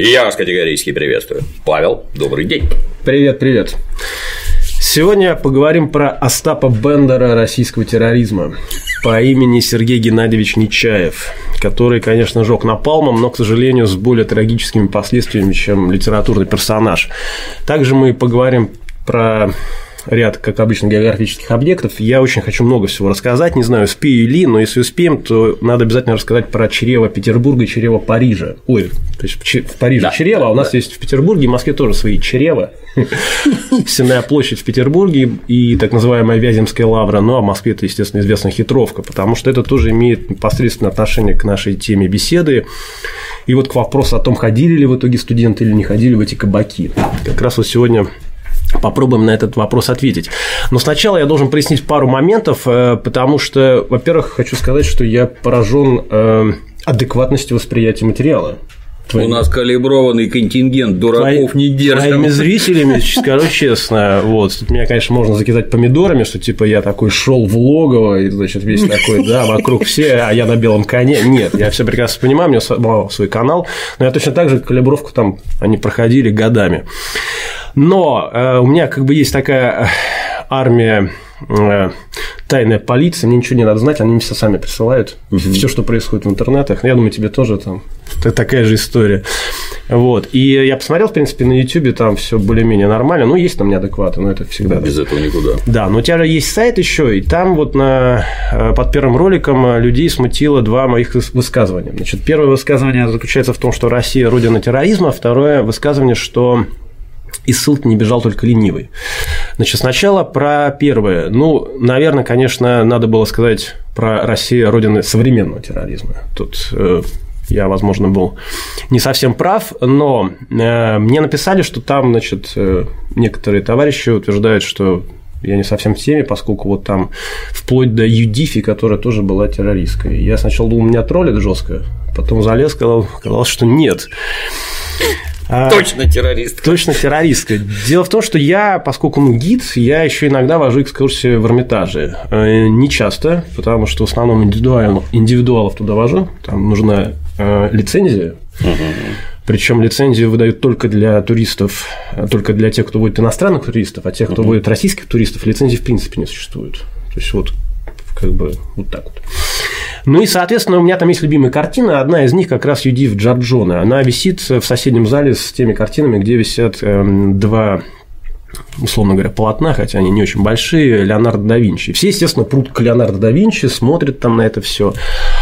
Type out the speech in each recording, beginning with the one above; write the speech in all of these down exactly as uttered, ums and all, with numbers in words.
Я вас категорически приветствую. Павел, добрый день. Привет, привет. Сегодня поговорим про Остапа Бендера российского терроризма по имени Сергей Геннадьевич Нечаев, который, конечно, жёг напалмом, но, к сожалению, с более трагическими последствиями, чем литературный персонаж. Также мы поговорим про ряд, как обычно, географических объектов. Я очень хочу много всего рассказать, не знаю, успею ли, но если успеем, то надо обязательно рассказать про чрево Петербурга и чрево Парижа. Ой, то есть в Париже да, чрево, да, а у нас да. есть в Петербурге и Москве тоже свои чрева. Сенная площадь в Петербурге и так называемая Вяземская лавра, ну а в Москве это, естественно, известная Хитровка, потому что это тоже имеет непосредственное отношение к нашей теме беседы. И вот к вопросу о том, ходили ли в итоге студенты или не ходили в эти кабаки. Как раз вот сегодня попробуем на этот вопрос ответить. Но сначала я должен прояснить пару моментов, потому что, во-первых, хочу сказать, что я поражен адекватностью восприятия материала. Твоими... У нас калиброванный контингент дураков Твои... не держим. Твоими зрителями, скажу честно, вот, тут меня, конечно, можно закидать помидорами, что типа я такой шел в логово, и, значит, весь такой, да, вокруг все, а я на белом коне. Нет, я все прекрасно понимаю, у меня свой канал, но я точно так же калибровку там они проходили годами. Но э, у меня как бы есть такая армия э, тайная полиция, мне ничего не надо знать, они мне все сами присылают, uh-huh. все, что происходит в интернетах. Я думаю, тебе тоже там такая же история. Вот. И я посмотрел, в принципе, на Ютубе, там все более-менее нормально, ну, есть там неадекваты, но это всегда. Без этого никуда. Да, но у тебя есть сайт еще, и там вот на, под первым роликом людей смутило два моих высказывания. Значит, первое высказывание заключается в том, что Россия – родина терроризма, а второе высказывание, что из ссылки не бежал только ленивый. Значит, сначала про первое. Ну, наверное, конечно, надо было сказать про Россию, родину современного терроризма. Тут э, я, возможно, был не совсем прав, но э, мне написали, что там, значит, э, некоторые товарищи утверждают, что я не совсем в теме, поскольку вот там вплоть до Юдифи, которая тоже была террористкой. Я сначала думал, меня троллят жестко, потом залез, сказал, сказал, что нет. Точно террористка. Точно террористка. Дело в том, что я, поскольку ну, гид, я еще иногда вожу экскурсии в Эрмитаже. Не часто, потому что в основном индивидуалов, индивидуалов туда вожу. Там нужна э, лицензия. Угу. Причем лицензию выдают только для туристов, только для тех, кто водит иностранных туристов, а тех, кто угу. водит российских туристов, лицензии в принципе не существует. То есть вот как бы вот так вот. Ну и, соответственно, у меня там есть любимые картины. Одна из них как раз Юдиф Джорджоне. Она висит в соседнем зале с теми картинами, где висят два, условно говоря, полотна, хотя они не очень большие, Леонардо да Винчи. Все, естественно, прут к Леонардо да Винчи, смотрят там на это все.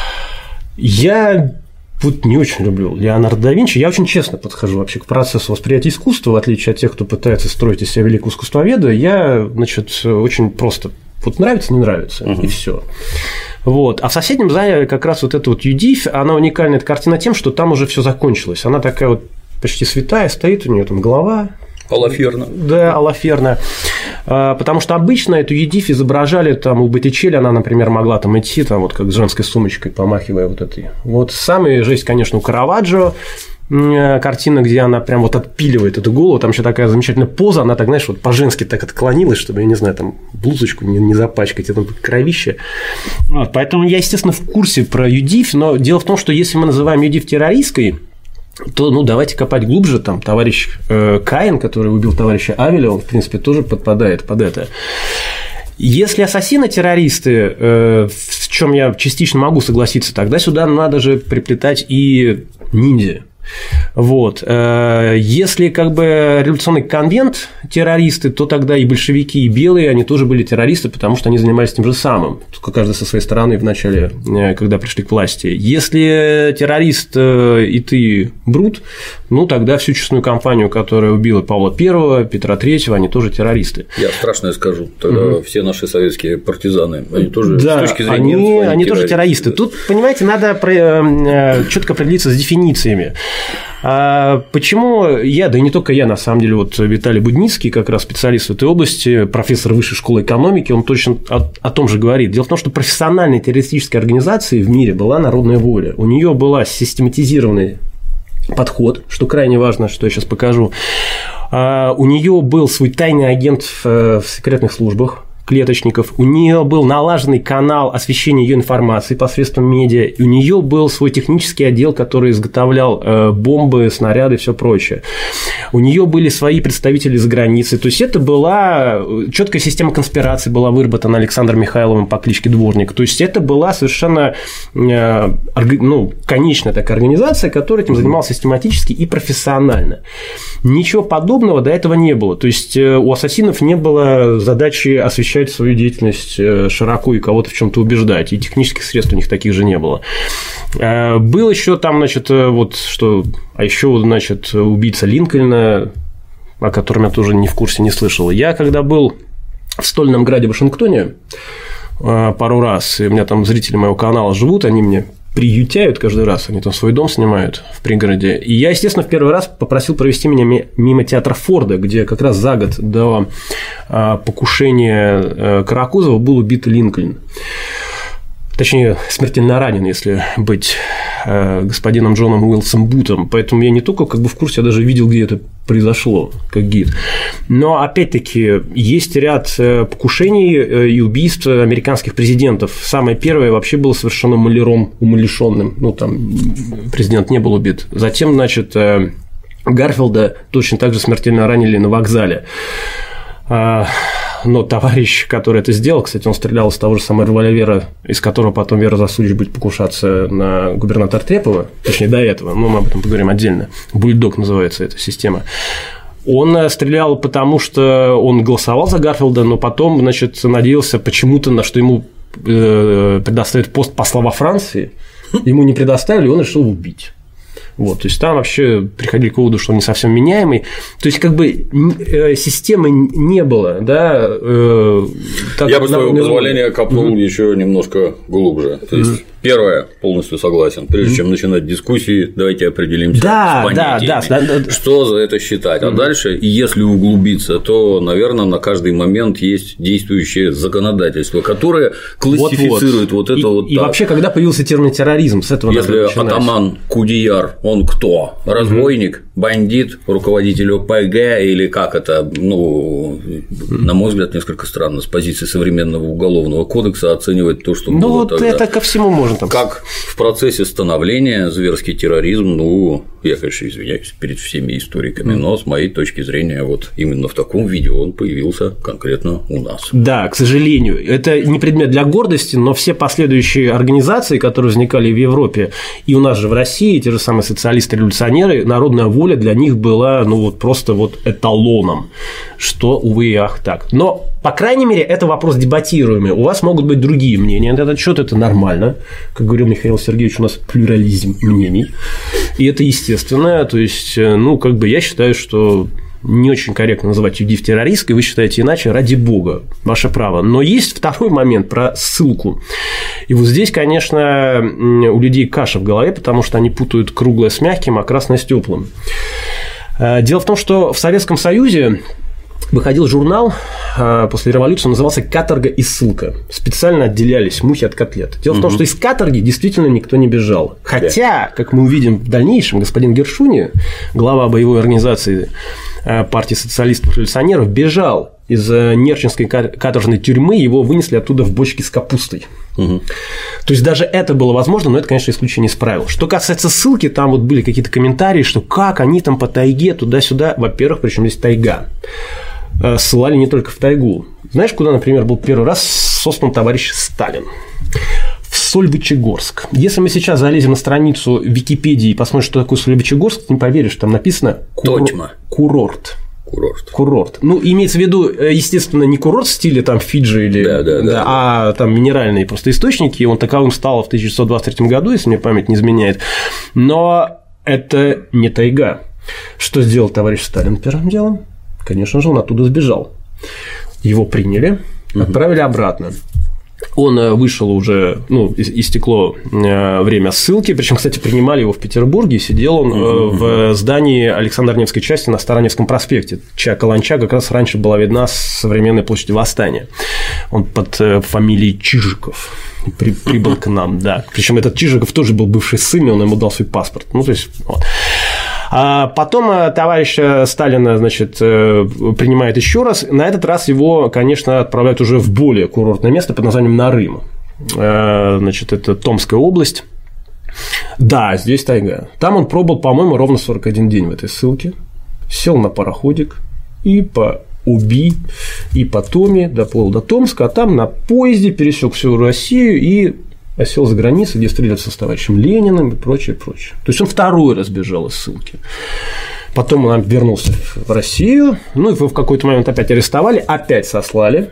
Я вот не очень люблю Леонардо да Винчи. Я очень честно подхожу вообще к процессу восприятия искусства, в отличие от тех, кто пытается строить из себя великого искусствоведа. Я, значит, очень просто вот нравится, не нравится, uh-huh. и все. Вот. А в соседнем зале как раз вот эта вот Юдиф, она уникальная, эта картина тем, что там уже все закончилось. Она такая вот почти святая, стоит у нее там голова. Алаферна. Да, Алаферна. Потому что обычно эту Юдиф изображали там у Боттичелли, она, например, могла там идти, там вот как с женской сумочкой, помахивая вот этой. Вот самая жесть, конечно, у Караваджо. Картина, где она прям вот отпиливает эту голову, там еще такая замечательная поза, она так, знаешь, вот по-женски так отклонилась, чтобы, я не знаю, там блузочку не, не запачкать, это кровище. Вот, поэтому я, естественно, в курсе про Юдиф, но дело в том, что если мы называем Юдиф террористской, то, ну, давайте копать глубже, там, товарищ э, Каин, который убил товарища Авеля, он, в принципе, тоже подпадает под это. Если ассасины-террористы, э, в чем я частично могу согласиться, тогда сюда надо же приплетать и ниндзя. Вот. Если как бы революционный конвент террористы, то тогда и большевики, и белые, они тоже были террористы, потому что они занимались тем же самым, только каждый со своей стороны в начале, когда пришли к власти. Если террорист и ты брут, ну тогда всю честную кампанию, которая убила Павла Первого, Петра Третьего, они тоже террористы. Я страшное скажу, тогда угу. все наши советские партизаны, они тоже да, с точки зрения они, немцев, они, они тоже террористы. Тут, понимаете, надо четко определиться с дефинициями. Почему я, да и не только я, на самом деле, вот Виталий Будницкий, как раз специалист в этой области, профессор Высшей школы экономики, он точно о, о том же говорит. Дело в том, что профессиональной террористической организацией в мире была народная воля. У нее была систематизированный подход, что крайне важно, что я сейчас покажу. У нее был свой тайный агент в секретных службах, клеточников, у нее был налаженный канал освещения ее информации посредством медиа, и у нее был свой технический отдел, который изготовлял бомбы, снаряды и все прочее. У нее были свои представители за границей. То есть это была четкая система конспирации, была выработана Александром Михайловым по кличке Дворник. То есть это была совершенно ну, конечная такая организация, которая этим занималась систематически и профессионально. Ничего подобного до этого не было. То есть у ассасинов не было задачи освещать свою деятельность широко и кого-то в чем-то убеждать, и технических средств у них таких же не было. Был еще там, значит, вот что, а еще, значит, убийца Линкольна, о котором я тоже не в курсе, не слышал. Я когда был в Стольном Граде, Вашингтоне пару раз, и у меня там зрители моего канала живут, они мне приютяют каждый раз, они там свой дом снимают в пригороде. И я, естественно, в первый раз попросил провести меня мимо театра Форда, где как раз за год до покушения Каракузова был убит Линкольн. Точнее, смертельно ранен, если быть господином Джоном Уилсом Бутом. Поэтому я не только как бы в курсе, я даже видел, где это произошло, как гид. Но, опять-таки, есть ряд покушений и убийств американских президентов. Самое первое вообще было совершенно маляром умалишенным. Ну, там президент не был убит. Затем, значит, Гарфилда точно так же смертельно ранили на вокзале. Но товарищ, который это сделал, кстати, он стрелял из того же самого револьвера, из которого потом Вера Засулич будет покушаться на губернатора Трепова, точнее, до этого, но мы об этом поговорим отдельно. Бульдог называется эта система. Он стрелял потому, что он голосовал за Гарфилда, но потом, значит, надеялся почему-то, на что ему предоставят пост посла во Франции, ему не предоставили, и он решил убить. Вот, то есть там вообще приходили к выводу, что он не совсем меняемый. То есть, как бы системы не было, да. Э, так, Я бы, с твоего позволения, копнул mm-hmm. еще немножко глубже. То есть, mm-hmm. первое, полностью согласен. Прежде mm-hmm. чем начинать дискуссии, давайте определимся да, с понятиями, да, да, да. что за это считать. Mm-hmm. А дальше, если углубиться, то, наверное, на каждый момент есть действующее законодательство, которое классифицирует вот, вот. вот это и, вот. И так. Вообще, когда появился термин терроризм, с этого если атаман Кудияр, он кто? Разбойник, mm-hmm. бандит, руководитель О Пэ Гэ или как это? Ну, mm-hmm. на мой взгляд, несколько странно с позиции современного уголовного кодекса оценивать то, что ну, было вот тогда. это ко всему можно там. Как в процессе становления зверский терроризм, ну, я, конечно, извиняюсь перед всеми историками, mm-hmm. но с моей точки зрения, вот именно в таком виде он появился конкретно у нас. Да, к сожалению, это не предмет для гордости, но все последующие организации, которые возникали в Европе и у нас же в России, те же самые социалисты-революционеры, народная воля для них была, ну, вот просто вот эталоном, что, увы и ах, так. Но, по крайней мере, это вопрос дебатируемый. У вас могут быть другие мнения на этот счет, это нормально. Как говорил Михаил Сергеевич, у нас плюрализм мнений, и это естественно. То есть, ну, как бы я считаю, что не очень корректно называть ЮДИФ террористкой, вы считаете иначе, ради бога, ваше право. Но есть второй момент про ссылку. И вот здесь, конечно, у людей каша в голове, потому что они путают круглое с мягким, а красное с теплым. Дело в том, что в Советском Союзе выходил журнал после революции, он назывался «Каторга и ссылка». Специально отделялись мухи от котлет. Дело угу. в том, что из каторги действительно никто не бежал. Хотя, как мы увидим в дальнейшем, господин Гершуни, глава боевой организации партии социалистов-революционеров, бежал из Нерчинской каторжной тюрьмы, его вынесли оттуда в бочке с капустой. Угу. То есть даже это было возможно, но это, конечно, исключение из правил. Что касается ссылки, там вот были какие-то комментарии, что как они там по тайге туда-сюда. Во-первых, причем здесь тайга. Ссылали не только в тайгу. Знаешь, куда, например, был первый раз сослан товарищ Сталин? В Сольвычегорск. Если мы сейчас залезем на страницу Википедии и посмотрим, что такое Сольвычегорск, ты не поверишь, там написано кур... курорт. Курорт. Курорт. Ну, имеется в виду, естественно, не курорт в стиле там Фиджи или, да, да, да, да, а там минеральные просто источники. Он таковым стал в тысяча девятьсот двадцать третьем году, если мне память не изменяет. Но это не тайга. Что сделал товарищ Сталин первым делом? Конечно же, он оттуда сбежал. Его приняли, отправили обратно. Он вышел уже, ну, истекло время ссылки, причем, кстати, принимали его в Петербурге, сидел он mm-hmm. в здании Александро-Невской части на Староневском проспекте, чья каланча как раз раньше была видна с современной площади Восстания. Он под фамилией Чижиков при, прибыл к нам, да. Причем этот Чижиков тоже был бывший сын, он ему дал свой паспорт. Ну, то есть, вот. А потом товарищ Сталина, значит, принимает еще раз. На этот раз его, конечно, отправляют уже в более курортное место под названием Нарым. Значит, это Томская область. Да, здесь тайга. Там он пробыл, по-моему, ровно сорок один день в этой ссылке. Сел на пароходик и по Уби, и по Томе доплыл до Томска, а там на поезде пересек всю Россию и осел за границей, где стрелялся с товарищем Лениным и прочее, прочее. То есть он второй раз бежал из ссылки. Потом он вернулся в Россию, ну и в какой-то момент опять арестовали, опять сослали.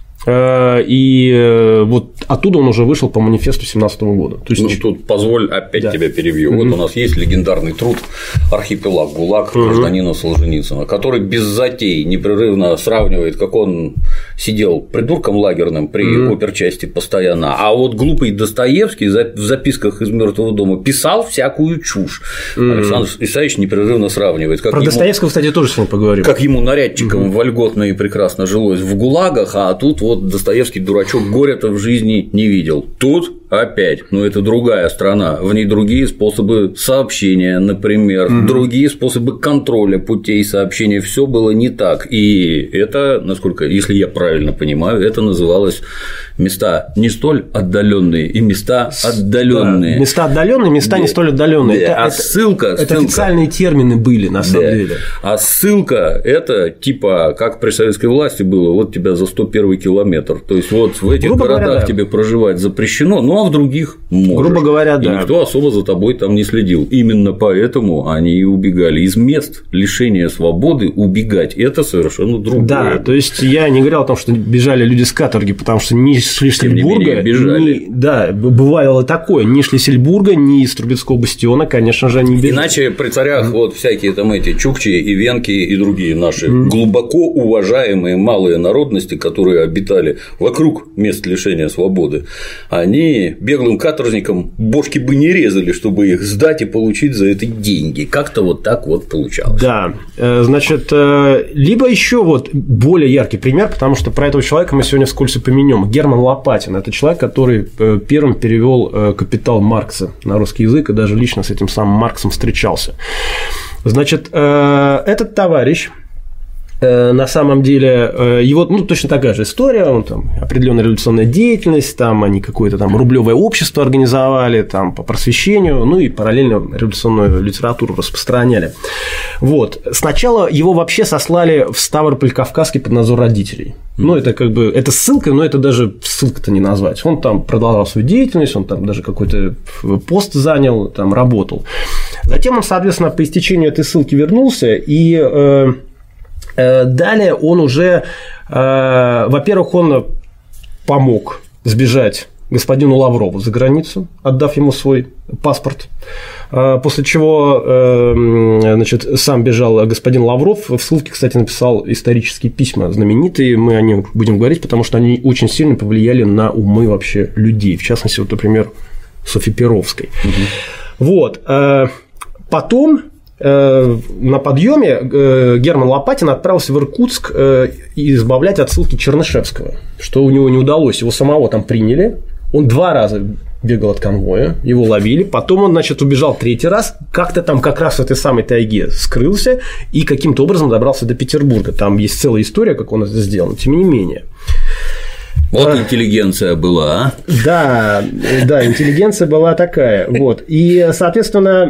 И вот оттуда он уже вышел по манифесту семнадцатого года. То есть, ну, тут позволь опять да. тебя перебью. Mm-hmm. Вот у нас есть легендарный труд «Архипелаг ГУЛАГ» mm-hmm. гражданина Солженицына, который без затей непрерывно сравнивает, как он сидел придурком лагерным при mm-hmm. оперчасти постоянно, а вот глупый Достоевский в записках из «Мертвого дома» писал всякую чушь. Mm-hmm. Александр Исаевич непрерывно сравнивает. Как Про ему, Достоевского, кстати, тоже с ним поговорим. Как ему нарядчикам mm-hmm. вольготно и прекрасно жилось в ГУЛАГах, а тут вот Достоевский, дурачок, горя-то в жизни не видел. Тут опять, но это другая страна, в ней другие способы сообщения, например, mm-hmm. другие способы контроля путей сообщения, все было не так. И это, насколько, если я правильно понимаю, это называлось места не столь отдаленные и места отдаленные. Да, места отдаленные, места да. не столь отдаленные. Да. Это, а это, ссылка, это ссылка. Официальные термины были на самом да. деле. А ссылка – это типа как при советской власти было, вот тебя за сто первый километр. То есть вот в этих грубо городах говоря, да. тебе проживать запрещено, ну а в других можешь. Грубо говоря, и да. никто особо за тобой там не следил. Именно поэтому они и убегали из мест лишения свободы. Убегать – это совершенно другое. Да, то есть я не говорил о том, что бежали люди с каторги, потому что ни с Шлиссельбурга, ни, да, бывало такое, ни Шлиссельбурга, ни из Трубецкого бастиона, конечно же, они бежали. Иначе при царях mm. вот всякие там эти чукчи и венки и другие наши mm. глубоко уважаемые малые народности, которые обитали вокруг мест лишения свободы, они беглым каторжникам бошки бы не резали, чтобы их сдать и получить за это деньги. Как-то вот так вот получалось. Да, значит, либо еще вот более яркий пример, потому что про этого человека мы сегодня вскользь упомянем. Герман Лопатин – это человек, который первым перевел «Капитал» Маркса на русский язык и даже лично с этим самым Марксом встречался. Значит, этот товарищ на самом деле, его, ну, точно такая же история, он там определенная революционная деятельность, там они какое-то там рублевое общество организовали там по просвещению, ну и параллельно революционную литературу распространяли. Вот. Сначала его вообще сослали в Ставрополь-Кавказский под надзор родителей. Ну, это как бы, это ссылка, но это даже ссылка-то не назвать. Он там продолжал свою деятельность, он там даже какой-то пост занял, там работал. Затем он, соответственно, по истечению этой ссылки вернулся и далее он уже, во-первых, он помог сбежать господину Лаврову за границу, отдав ему свой паспорт, после чего, значит, сам бежал господин Лавров. В ссылке, кстати, написал исторические письма знаменитые, мы о них будем говорить, потому что они очень сильно повлияли на умы вообще людей, в частности, вот, например, Софьи Перовской. Угу. Вот. Потом на подъеме Герман Лопатин отправился в Иркутск избавлять от ссылки Чернышевского, что у него не удалось. Его самого там приняли, он два раза бегал от конвоя, его ловили, потом он, значит, убежал третий раз, как-то там как раз в этой самой тайге скрылся и каким-то образом добрался до Петербурга. Там есть целая история, как он это сделал, но тем не менее. Вот а, интеллигенция была, а? Да, да, интеллигенция была такая. Вот. И, соответственно,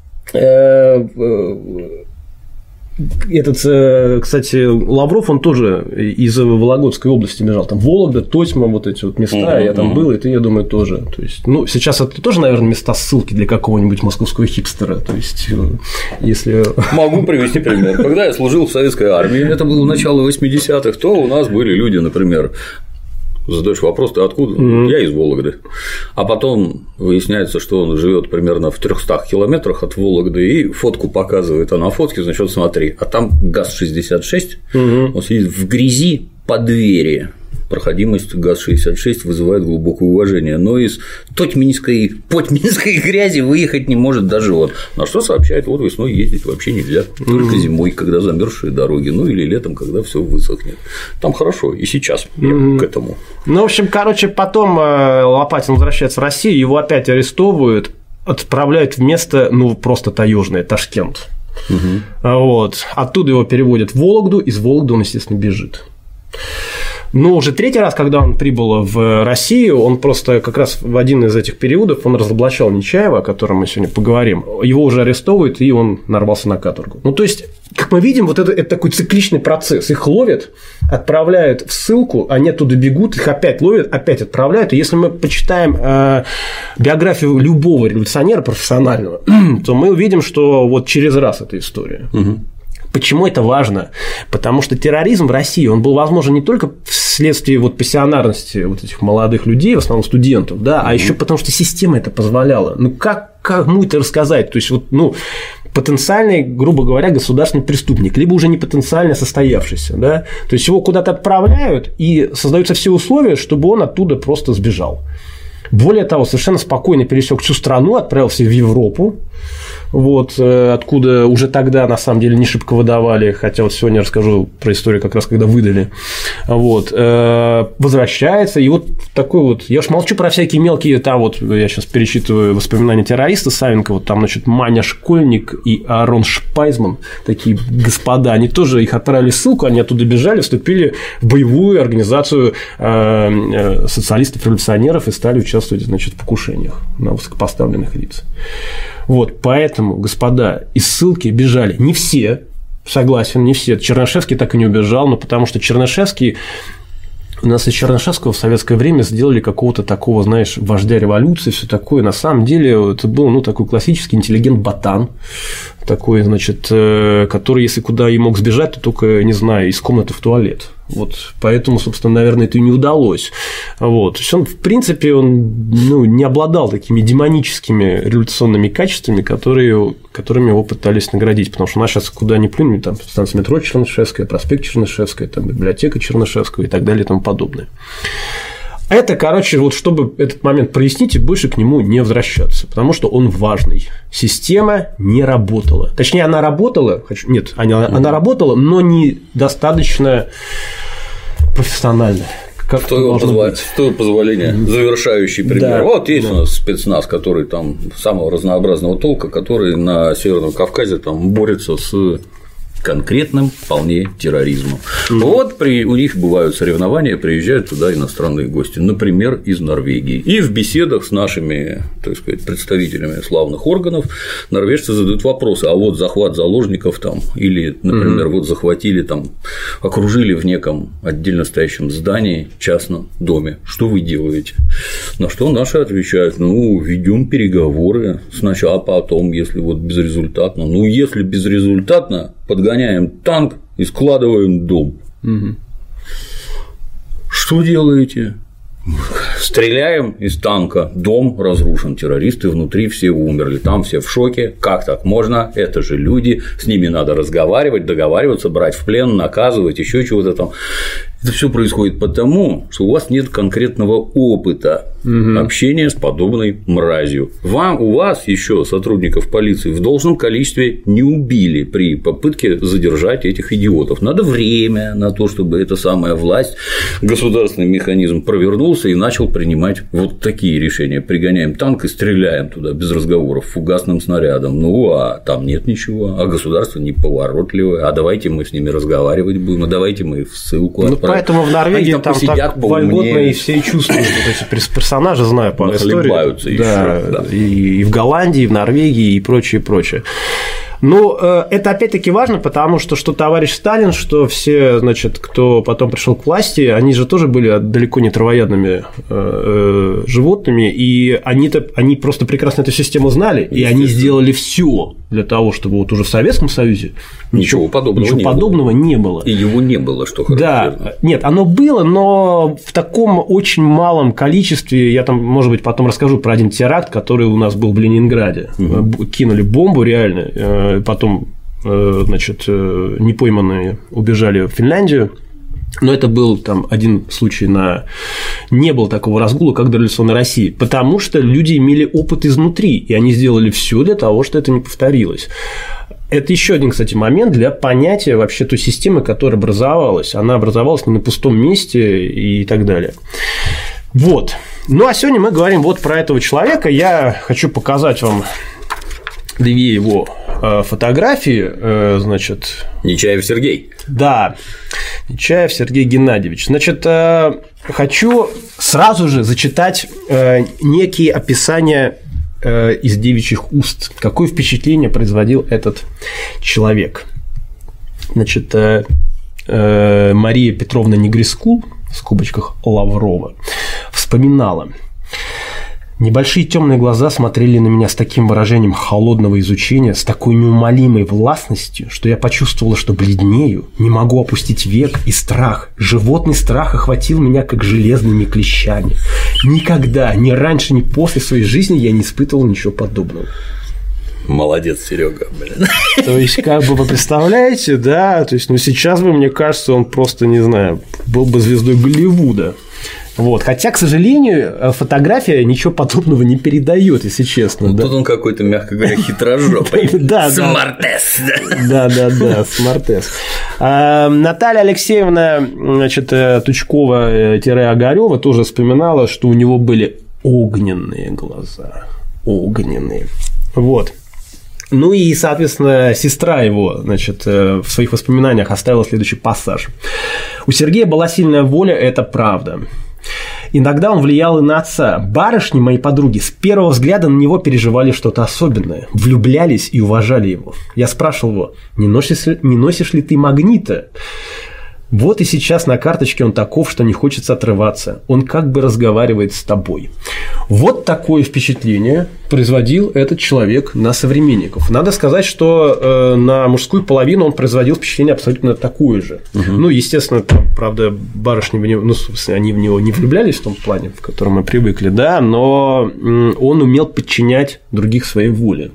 этот, кстати, Лавров, он тоже из Вологодской области бежал, там Вологда, Тотьма, вот эти вот места, uh-huh, я там uh-huh. был, и ты, я думаю, тоже. То есть, ну, сейчас это тоже, наверное, места ссылки для какого-нибудь московского хипстера, то есть, если… Могу привести пример. Когда я служил в советской армии, это было начало восьмидесятых, то у нас были люди, например, задаешь вопрос, ты откуда? Mm-hmm. Я из Вологды. А потом выясняется, что он живет примерно в трёхстах километрах от Вологды, и фотку показывает, а на фотке, значит, смотри, а там ГАЗ шестьдесят шесть, mm-hmm. он сидит в грязи по двери. Проходимость ГАЗ шестьдесят шесть вызывает глубокое уважение, но из тотьминской, потьминской грязи выехать не может даже он. На что сообщает, вот весной ездить вообще нельзя, только mm-hmm. зимой, когда замерзшие дороги, ну или летом, когда все высохнет. Там хорошо, и сейчас mm-hmm. я к этому. Ну, в общем, короче, потом Лопатин возвращается в Россию, его опять арестовывают, отправляют в место, ну, просто таежное, Ташкент. Угу. Вот. Оттуда его переводят в Вологду, из Вологды он, естественно, бежит. Но уже третий раз, когда он прибыл в Россию, он просто как раз в один из этих периодов он разоблачал Нечаева, о котором мы сегодня поговорим. Его уже арестовывают, и он нарвался на каторгу. Ну, то есть, как мы видим, вот это, это такой цикличный процесс. Их ловят, отправляют в ссылку, они оттуда бегут, их опять ловят, опять отправляют. И если мы почитаем э, биографию любого революционера профессионального, то мы увидим, что вот через раз эта история. Угу. Почему это важно? Потому что терроризм в России, он был возможен не только вследствие вот пассионарности вот этих молодых людей, в основном студентов, да, а еще потому что система это позволяла. Ну, как кому это рассказать? То есть, вот, ну, потенциальный, грубо говоря, государственный преступник, либо уже не потенциально состоявшийся, да, то есть его куда-то отправляют, и создаются все условия, чтобы он оттуда просто сбежал. Более того, совершенно спокойно пересек всю страну, отправился в Европу, вот, откуда уже тогда, на самом деле, не шибко выдавали, хотя вот сегодня расскажу про историю, как раз когда выдали, вот, возвращается, и вот такой вот, я уж молчу про всякие мелкие, там вот, я сейчас перечитываю воспоминания террориста Савенкова, вот там, значит, Маня Школьник и Аарон Шпайзман, такие господа, они тоже, их отправили в ссылку, они оттуда бежали, вступили в боевую организацию социалистов-революционеров и стали участвовать, значит, в покушениях на высокопоставленных лиц. Вот, поэтому, господа, из ссылки бежали не все, согласен, не все. Чернышевский так и не убежал, но потому что Чернышевский, у нас из Чернышевского в советское время сделали какого-то такого, знаешь, вождя революции, все такое. На самом деле это был, ну, такой классический интеллигент-ботан, такой, значит, который, если куда и мог сбежать, то только, не знаю, из комнаты в туалет. Вот, поэтому, собственно, наверное, это и не удалось. Вот. То есть он, в принципе, он, ну, не обладал такими демоническими революционными качествами, которые, которыми его пытались наградить. Потому что у нас сейчас куда ни плюнь, там станция метро Чернышевская, проспект Чернышевская, там библиотека Чернышевского и так далее и тому подобное. Это, короче, вот чтобы этот момент прояснить и больше к нему не возвращаться, потому что он важный. Система не работала. Точнее, она работала, нет, она, она работала, но недостаточно профессионально. Как твоего позва... позволения, завершающий пример. Да, вот есть да. у нас спецназ, который там самого разнообразного толка, который на Северном Кавказе там борется с конкретным вполне терроризмом. Mm-hmm. Вот при, у них бывают соревнования, приезжают туда иностранные гости, например, из Норвегии. И в беседах с нашими, так сказать, представителями славных органов норвежцы задают вопросы: а вот захват заложников там, или, например, mm-hmm. вот захватили там, окружили в неком отдельно стоящем здании, частном доме, что вы делаете? На что наши отвечают: ну, ведем переговоры сначала, а потом, если вот безрезультатно, ну, если безрезультатно, подгоняем танк и складываем дом. Угу. Что делаете? Стреляем из танка, дом разрушен, террористы внутри все умерли, там все в шоке, как так можно, это же люди, с ними надо разговаривать, договариваться, брать в плен, наказывать, еще чего-то там. Это все происходит потому, что у вас нет конкретного опыта угу. общения с подобной мразью. Вам, у вас еще сотрудников полиции в должном количестве не убили при попытке задержать этих идиотов. Надо время на то, чтобы эта самая власть, государственный механизм провернулся и начал принимать вот такие решения. Пригоняем танк и стреляем туда без разговоров фугасным снарядом. Ну, а там нет ничего, а государство неповоротливое, а давайте мы с ними разговаривать будем, а давайте мы в ссылку отправим. Поэтому в Норвегии там, там так вольготно и все и чувствуют вот эти персонажи, знаю по истории. Да, да. И, и в Голландии, и в Норвегии, и прочее, прочее. Ну, это опять-таки важно, потому что что товарищ Сталин, что все, значит, кто потом пришел к власти, они же тоже были далеко не травоядными э, животными, и они-то, они просто прекрасно эту систему знали, и они сделали все для того, чтобы вот уже в Советском Союзе ничего подобного, ничего не, подобного было. не было. И его не было, что характерно. Да, нет, оно было, но в таком очень малом количестве. Я там, может быть, потом расскажу про один теракт, который у нас был в Ленинграде. Угу. Кинули бомбу реально. Потом, значит, непойманные убежали в Финляндию, но это был там один случай на… Не было такого разгула, как в дореволюционной России, потому что люди имели опыт изнутри, и они сделали все для того, чтобы это не повторилось. Это еще один, кстати, момент для понятия вообще той системы, которая образовалась. Она образовалась не на пустом месте и так далее. Вот. Ну, а сегодня мы говорим вот про этого человека. Я хочу показать вам две его фотографии, значит… Нечаев Сергей. Да, Нечаев Сергей Геннадьевич. Значит, хочу сразу же зачитать некие описания из девичьих уст. Какое впечатление производил этот человек. Значит, Мария Петровна Негрискул, в скобочках Лаврова, вспоминала: небольшие темные глаза смотрели на меня с таким выражением холодного изучения, с такой неумолимой властностью, что я почувствовала, что бледнею, не могу опустить век, и страх, животный страх охватил меня, как железными клещами. Никогда, ни раньше, ни после своей жизни я не испытывал ничего подобного. Молодец, Серега, блин. То есть, как бы вы представляете, да, то есть, ну, сейчас бы, мне кажется, он просто, не знаю, был бы звездой Голливуда. Вот. Хотя, к сожалению, фотография ничего подобного не передает, если честно. Ну, да. Тут он какой-то, мягко говоря, хитрожопый. Да, смартес. Да, да, да, смартес. Наталья Алексеевна, значит, Тучкова-Огарева тоже вспоминала, что у него были огненные глаза. Огненные. Вот. Ну и, соответственно, сестра его, значит, в своих воспоминаниях оставила следующий пассаж. У Сергея была сильная воля, это правда. Иногда он влиял и на отца. Барышни, мои подруги, с первого взгляда на него переживали что-то особенное, влюблялись и уважали его. Я спрашивал его: не носишь, не носишь ли ты магнита? Вот и сейчас на карточке он таков, что не хочется отрываться. Он как бы разговаривает с тобой. Вот такое впечатление производил этот человек на современников. Надо сказать, что э, на мужскую половину он производил впечатление абсолютно такое же. Угу. Ну, естественно, там, правда, барышни в него, ну, собственно, они в него не влюблялись в том плане, в котором мы привыкли, да, но он умел подчинять других своей воле.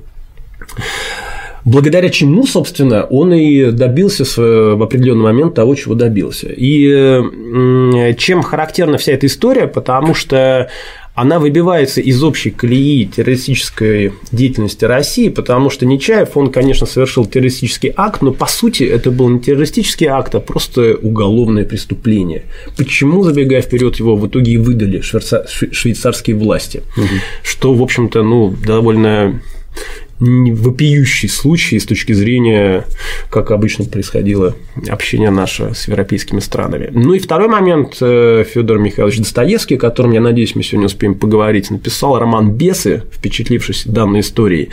Благодаря чему, собственно, он и добился в определенный момент того, чего добился. И чем характерна вся эта история, потому что она выбивается из общей колеи террористической деятельности России, потому что Нечаев, он, конечно, совершил террористический акт, но, по сути, это был не террористический акт, а просто уголовное преступление. Почему, забегая вперед, его в итоге и выдали швейцарские власти? Угу. Что, в общем-то, ну, довольно вопиющий случай с точки зрения, как обычно происходило общение наше с европейскими странами. Ну и второй момент. Федор Михайлович Достоевский, о котором, я надеюсь, мы сегодня успеем поговорить, написал роман «Бесы», впечатлившись данной историей,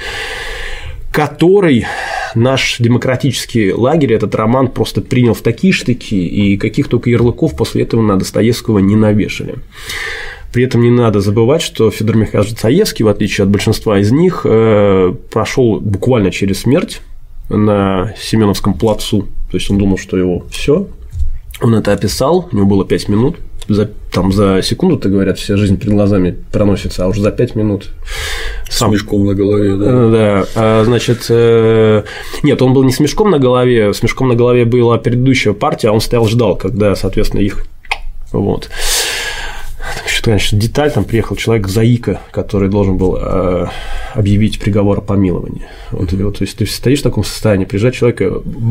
который наш демократический лагерь, этот роман просто принял в такие штыки, и каких только ярлыков после этого на Достоевского не навешали. При этом не надо забывать, что Федор Михайлович Достоевский, в отличие от большинства из них, прошел буквально через смерть на Семеновском плацу. То есть он думал, что его все. Он это описал, у него было пять минут. За, там, за секунду-то, говорят, вся жизнь перед глазами проносится, а уже за пять минут сам. С мешком на голове, да. Да, а, значит, э... нет, он был не с мешком на голове, с мешком на голове была предыдущая партия, а он стоял, ждал, когда, соответственно, их. Вот. Еще, конечно, деталь, там приехал человек Заика, который должен был э, объявить приговор о помиловании. Вот, вот, то есть ты стоишь в таком состоянии, приезжает человек,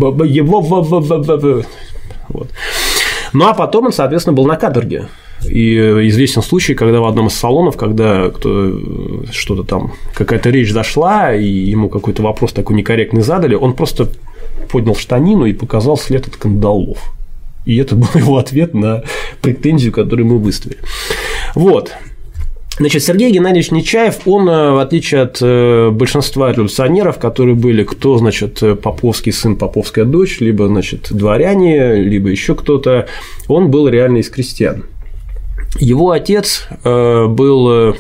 вот. Ну а потом он, соответственно, был на каторге. И известен случай, когда в одном из салонов, когда кто что-то там, какая-то речь зашла, и ему какой-то вопрос такой некорректный задали, он просто поднял штанину и показал след от кандалов. И это был его ответ на претензию, которую мы выставили. Вот. Значит, Сергей Геннадьевич Нечаев, он, в отличие от большинства революционеров, которые были, кто, значит, поповский сын, поповская дочь, либо, значит, дворяне, либо еще кто-то, он был реально из крестьян. Его отец был,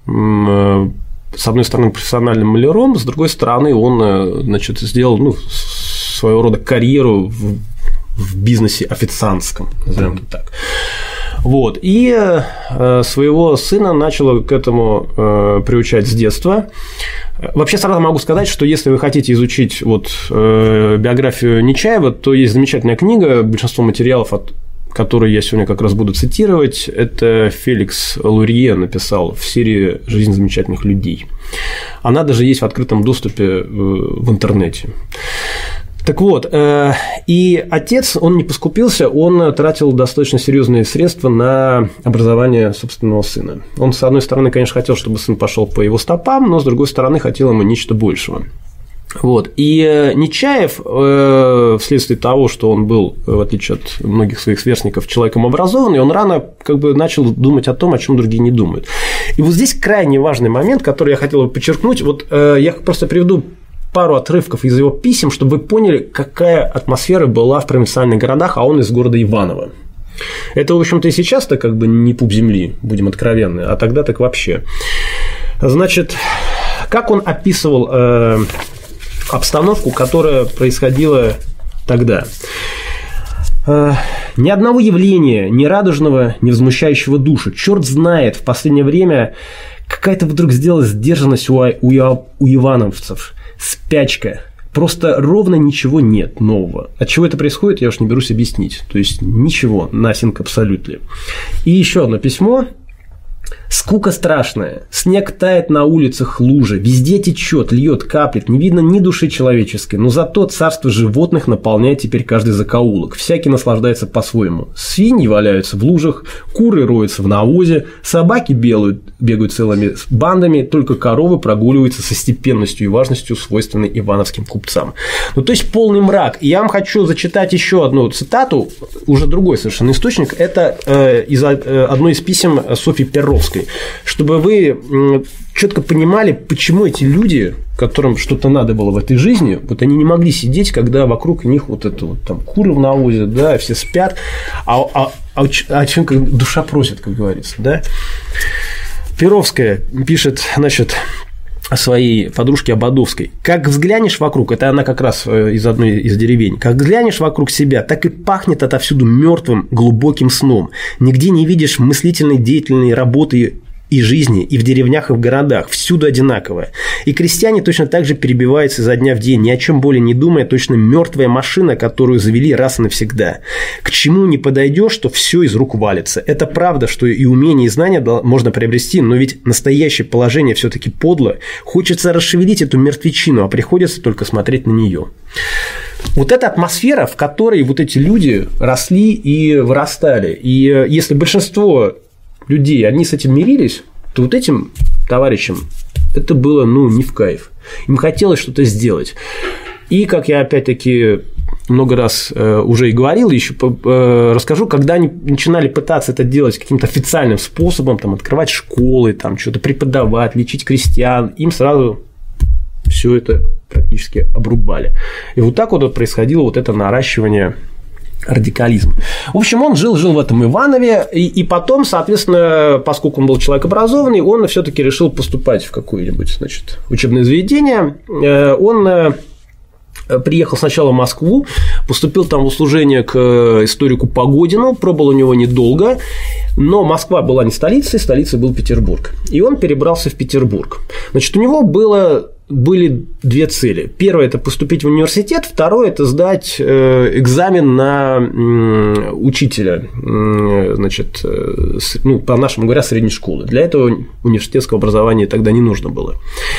с одной стороны, профессиональным маляром, с другой стороны, он, значит, сделал, ну, своего рода карьеру в в бизнесе официантском, назовем это так. Вот. И своего сына начал к этому приучать с детства. Вообще, сразу могу сказать, что если вы хотите изучить вот биографию Нечаева, то есть замечательная книга, большинство материалов, от которые я сегодня как раз буду цитировать, это Феликс Лурье написал в серии «Жизнь замечательных людей». Она даже есть в открытом доступе в интернете. Так вот, и отец, он не поскупился, он тратил достаточно серьезные средства на образование собственного сына. Он, с одной стороны, конечно, хотел, чтобы сын пошел по его стопам, но, с другой стороны, хотел ему нечто большего. Вот. И Нечаев, э, вследствие того, что он был, в отличие от многих своих сверстников, человеком образованный, он рано как бы начал думать о том, о чем другие не думают. И вот здесь крайне важный момент, который я хотел бы подчеркнуть. Вот э, я просто приведу пару отрывков из его писем, чтобы вы поняли, какая атмосфера была в провинциальных городах, а он из города Иваново. Это, в общем-то, и сейчас-то как бы не пуп земли, будем откровенны, а тогда так вообще. Значит, как он описывал э, обстановку, которая происходила тогда. Ни одного явления, ни радужного, ни возмущающего душу. Черт знает, в последнее время какая-то вдруг сделалась сдержанность у, у, у ивановцев, спячка. Просто ровно ничего нет нового. От чего это происходит, я уж не берусь объяснить. То есть ничего, nothing абсолютно. И еще одно письмо. Скука страшная, снег тает на улицах лужи, везде течет, льет, каплет, не видно ни души человеческой, но зато царство животных наполняет теперь каждый закоулок, всякий наслаждается по-своему. Свиньи валяются в лужах, куры роются в навозе, собаки белают, бегают целыми бандами, только коровы прогуливаются со степенностью и важностью, свойственной ивановским купцам. Ну, то есть полный мрак. И я вам хочу зачитать еще одну цитату, уже другой совершенно источник, это э, из э, одной из писем Софьи Перовской, чтобы вы четко понимали, почему эти люди, которым что-то надо было в этой жизни, вот они не могли сидеть, когда вокруг них вот это вот там куры в навозе, да, все спят, а, а, а, а чем как душа просит, как говорится, да. Перовская пишет, значит, о своей подружке Ободовской. Как взглянешь вокруг, это она как раз из одной из деревень, как взглянешь вокруг себя, так и пахнет отовсюду мертвым глубоким сном. Нигде не видишь мыслительной, деятельной работы и жизни, и в деревнях, и в городах. Всюду одинаково. И крестьяне точно так же перебиваются изо дня в день, ни о чем более не думая, точно мертвая машина, которую завели раз и навсегда. К чему не подойдешь, что все из рук валится. Это правда, что и умения, и знания можно приобрести, но ведь настоящее положение все-таки подло. Хочется расшевелить эту мертвечину, а приходится только смотреть на нее. Вот эта атмосфера, в которой вот эти люди росли и вырастали. И если большинство людей, они с этим мирились, то вот этим товарищам это было, ну, не в кайф. Им хотелось что-то сделать. И, как я опять-таки много раз э, уже и говорил, еще э, расскажу, когда они начинали пытаться это делать каким-то официальным способом, там, открывать школы, там, что-то преподавать, лечить крестьян, им сразу все это практически обрубали. И вот так вот происходило вот это наращивание радикализм. В общем, он жил-жил в этом Иванове, и, и потом, соответственно, поскольку он был человек образованный, он все-таки решил поступать в какое-нибудь, значит, учебное заведение. Он приехал сначала в Москву, поступил там в услужение к историку Погодину, пробыл у него недолго, но Москва была не столицей, столицей был Петербург. И он перебрался в Петербург. Значит, у него было... были две цели. Первое – это поступить в университет, второе – это сдать экзамен на учителя, значит, ну, по-нашему говоря, средней школы. Для этого университетского образования тогда не нужно было.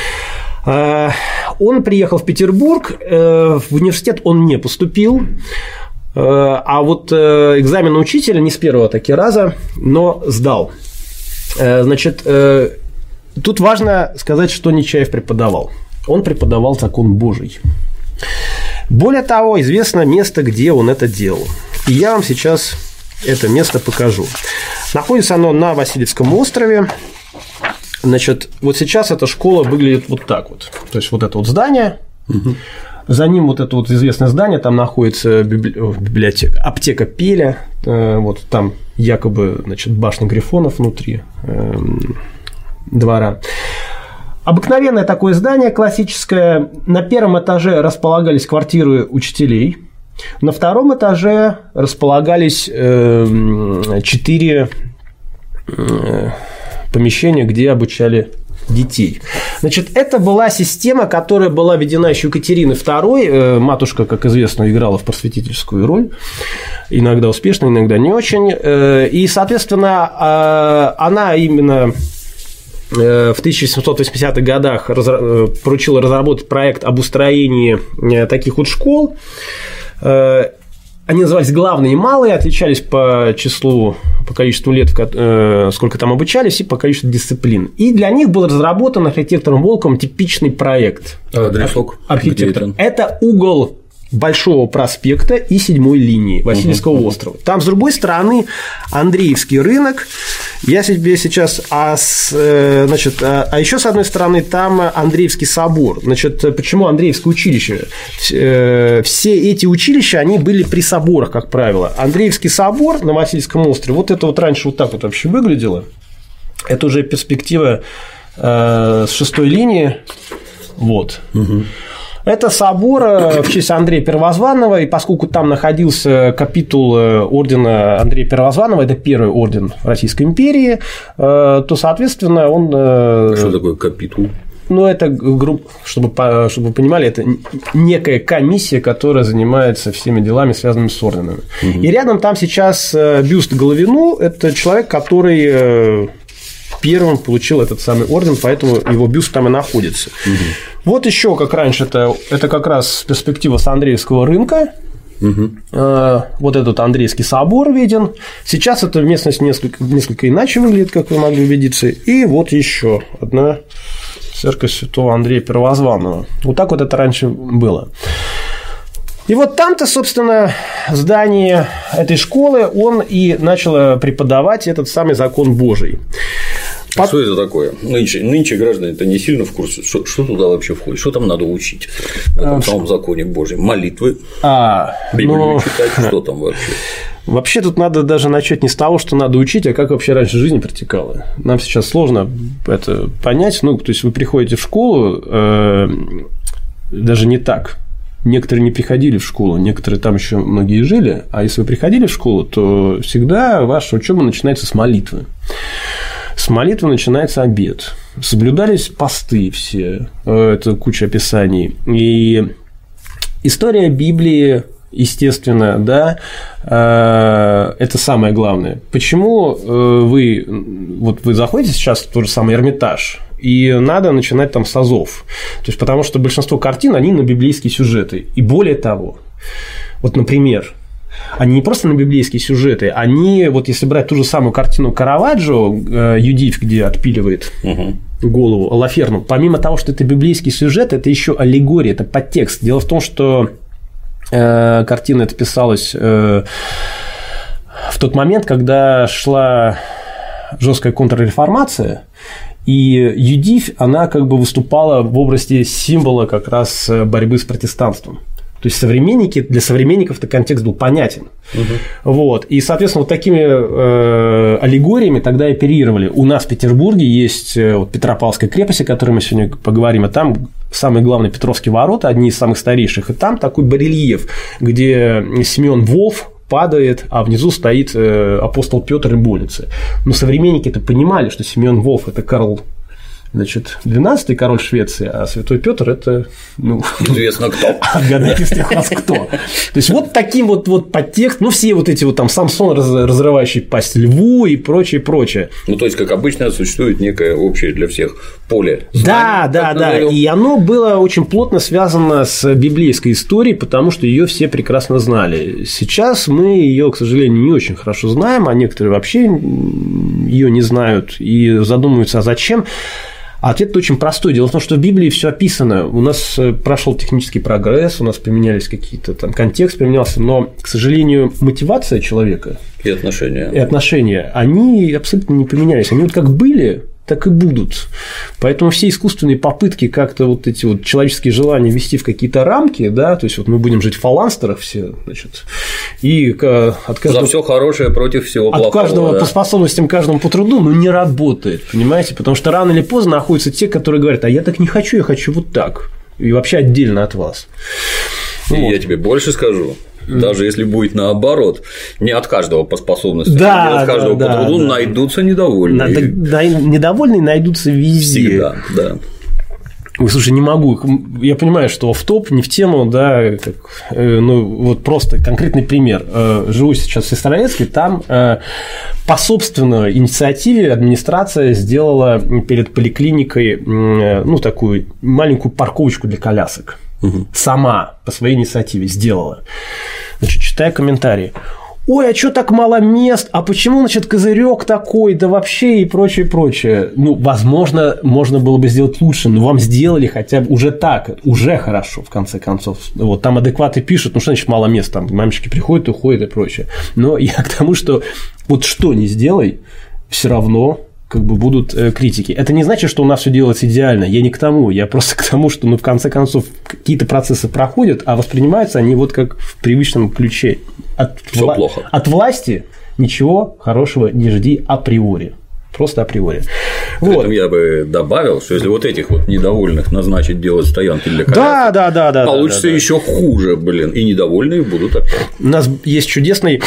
Он приехал в Петербург, в университет он не поступил, а вот экзамен на учителя не с первого таки раза, но сдал. Значит, тут важно сказать, что Нечаев преподавал. Он преподавал закон Божий. Более того, известно место, где он это делал. И я вам сейчас это место покажу. Находится оно на Васильевском острове. Значит, вот сейчас эта школа выглядит вот так вот. То есть, вот это вот здание. Угу. За ним вот это вот известное здание, там находится библиотека, аптека Пеля. Вот там якобы, значит, башня Грифонов внутри двора. Обыкновенное такое здание классическое. На первом этаже располагались квартиры учителей. На втором этаже располагались четыре помещения, где обучали детей. Значит, это была система, которая была введена еще Екатериной второй. Матушка, как известно, играла в просветительскую роль. Иногда успешно, иногда не очень. И, соответственно, она именно в тысяча семьсот восьмидесятых годах поручила разработать проект об устроении таких вот школ. Они назывались главные и малые, отличались по числу по количеству лет, сколько там обучались, и по количеству дисциплин. И для них был разработан архитектором Волковым типичный проект. А адресок? Архитектор. Это угол Большого проспекта и седьмой линии Васильевского uh-huh. острова. Там, с другой стороны, Андреевский рынок. Я себе сейчас... А, с, значит, а, а еще с одной стороны, там Андреевский собор. Значит, почему Андреевское училище? Все эти училища, они были при соборах, как правило. Андреевский собор на Васильевском острове, вот это вот раньше вот так вот вообще выглядело. Это уже перспектива э, с шестой линии. Вот. Uh-huh. Это собор в честь Андрея Первозванного, и поскольку там находился капитул ордена Андрея Первозванного, это первый орден Российской империи, то, соответственно, он… Что такое капитул? Ну, это, чтобы, чтобы вы понимали, это некая комиссия, которая занимается всеми делами, связанными с орденами. Угу. И рядом там сейчас бюст Головину, это человек, который… первым получил этот самый орден, поэтому его бюст там и находится. Угу. Вот еще, как раньше, это, это как раз перспектива с Андреевского рынка. Угу. Вот этот Андреевский собор виден. Сейчас эта местность несколько, несколько иначе выглядит, как вы могли убедиться. И вот еще одна церковь святого Андрея Первозванного. Вот так вот это раньше было. И вот там-то, собственно, здание этой школы он и начал преподавать этот самый закон Божий. А Под... Что это такое? Нынче, нынче граждане-то не сильно в курсе, что, что туда вообще входит, что там надо учить в этом а, самом законе Божьем? Молитвы, а, Библию ну... читать, что там вообще? Вообще тут надо даже начать не с того, что надо учить, а как вообще раньше жизнь протекала. Нам сейчас сложно это понять. Ну, то есть вы приходите в школу, э, даже не так. Некоторые не приходили в школу, некоторые там еще многие жили. А если вы приходили в школу, то всегда ваша учеба начинается с молитвы. С молитвы начинается обед. Соблюдались посты все. Это куча описаний. И история Библии, естественно, да, это самое главное. Почему вы, вот вы заходите сейчас в тот же самый Эрмитаж, и надо начинать там с азов. То есть, потому что большинство картин, они на библейские сюжеты. И более того, вот, например, они не просто на библейские сюжеты, они, вот если брать ту же самую картину Караваджо, Юдив, где отпиливает угу. голову Олаферну, помимо того, что это библейский сюжет, это еще аллегория, это подтекст. Дело в том, что э, картина эта писалась э, в тот момент, когда шла жесткая контрреформация, и Юдив, она как бы выступала в образе символа как раз борьбы с протестанством. То есть современники, для современников-то контекст был понятен. Угу. Вот. И, соответственно, вот такими э, аллегориями тогда оперировали. У нас в Петербурге есть вот, Петропавловская крепость, о которой мы сегодня поговорим, а там самые главные Петровские ворота, одни из самых старейших, и там такой барельеф, где Симеон Волф падает, а внизу стоит э, апостол Петр и молится. Но современники-то понимали, что Симеон Волф – это Карл, значит, двенадцатый король Швеции, а святой Петр – это, ну… Известно кто. Отгадайте всех вас кто. То есть, вот таким вот, вот подтекст, ну, все вот эти вот там Самсон, разрывающий пасть льву и прочее, прочее. Ну, то есть, как обычно, существует некое общее для всех поле знаний. Да, да, да. Назовем. И оно было очень плотно связано с библейской историей, потому что ее все прекрасно знали. Сейчас мы ее, к сожалению, не очень хорошо знаем, а некоторые вообще ее не знают и задумываются, а зачем. А ответ очень простой. Дело в том, что в Библии все описано. У нас прошел технический прогресс, у нас поменялись какие-то там контекст поменялся, но, к сожалению, мотивация человека и отношения, и отношения, они абсолютно не поменялись. Они вот как были, так и будут. Поэтому все искусственные попытки как-то вот эти вот человеческие желания ввести в какие-то рамки, да, то есть вот мы будем жить в фаланстерах все, значит, и от каждого… За все хорошее против всего плохого. От каждого да. по способностям, каждому по труду, ну, не работает, понимаете, потому что рано или поздно находятся те, которые говорят, а я так не хочу, я хочу вот так, и вообще отдельно от вас. И вот. Я тебе больше скажу. Даже если будет наоборот, не от каждого по способности, да, не от каждого да, по труду да, найдутся недовольные. Надо, да, недовольные найдутся везде. Всегда, да. Ой, слушай, не могу. Я понимаю, что в топ, не в тему, да, как, ну, вот просто конкретный пример. Живу сейчас в Сестрорецке, там по собственной инициативе администрация сделала перед поликлиникой, ну, такую маленькую парковочку для колясок. Угу. Сама по своей инициативе сделала. Значит, читаю комментарии. ой, а что так мало мест, а почему, значит, козырек такой, да вообще и прочее, прочее. Ну, возможно, можно было бы сделать лучше, но вам сделали хотя бы уже так, уже хорошо, в конце концов. Вот там адекваты пишут, ну, что значит мало мест, там мамочки приходят, уходят и прочее. Но я к тому, что вот что ни сделай, все равно как бы будут э, критики. Это не значит, что у нас все делается идеально. Я не к тому. Я просто к тому, что, ну, в конце концов, какие-то процессы проходят, а воспринимаются они вот как в привычном ключе. От, Всё вла- плохо. От власти ничего хорошего не жди априори. Просто априори. При Вот. этом я бы добавил, что если вот этих вот недовольных назначить делать стоянки для колясок, Да, да, да, да. получится да, да, да. еще хуже, блин, и недовольные будут опять. У нас есть чудесный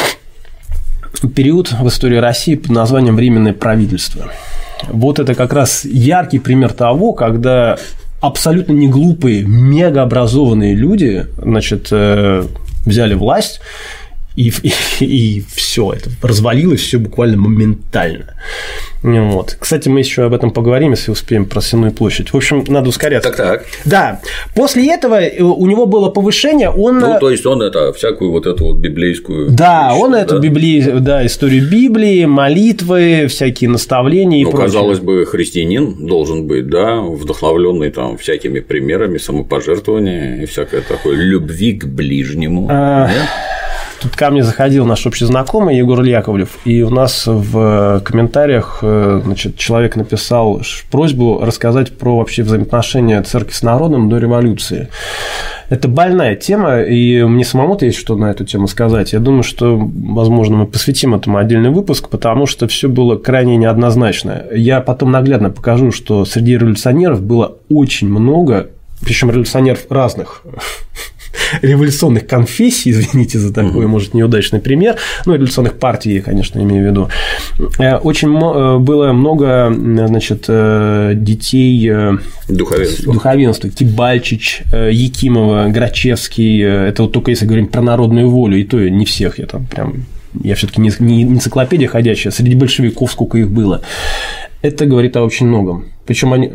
период в истории России под названием «Временное правительство». Вот это как раз яркий пример того, когда абсолютно не глупые, мегаобразованные люди, значит, взяли власть, и, и, и все это развалилось все буквально моментально. Вот. Кстати, мы еще об этом поговорим, если успеем, про Сенную площадь. В общем, надо ускоряться. Так, так. Да. После этого у него было повышение, он… Ну, то есть он это всякую вот эту вот библейскую. Да, вещь, он да? эту Библию, да, историю Библии, молитвы, всякие наставления и Ну, прочее. казалось бы, христианин должен быть, да, вдохновленный там всякими примерами самопожертвования и всякое такое, любви к ближнему. А... Тут ко мне заходил наш общий знакомый Егор Яковлев, и у нас в комментариях, значит, человек написал просьбу рассказать про вообще взаимоотношения церкви с народом до революции. Это больная тема, и мне самому-то есть что на эту тему сказать. Я думаю, что, возможно, мы посвятим этому отдельный выпуск, потому что все было крайне неоднозначно. Я потом наглядно покажу, что среди революционеров было очень много, причем революционеров разных революционных конфессий, извините за такой, может, неудачный пример, ну, революционных партий, я, конечно, имею в виду. Очень было много, значит, детей духовенства, духовенства. Кибальчич, Якимова, Грачевский, это вот только если говорим про народную волю, и то не всех, я там прям, я все-таки не, не энциклопедия ходячая, среди большевиков сколько их было. Это говорит о очень многом. Причем они…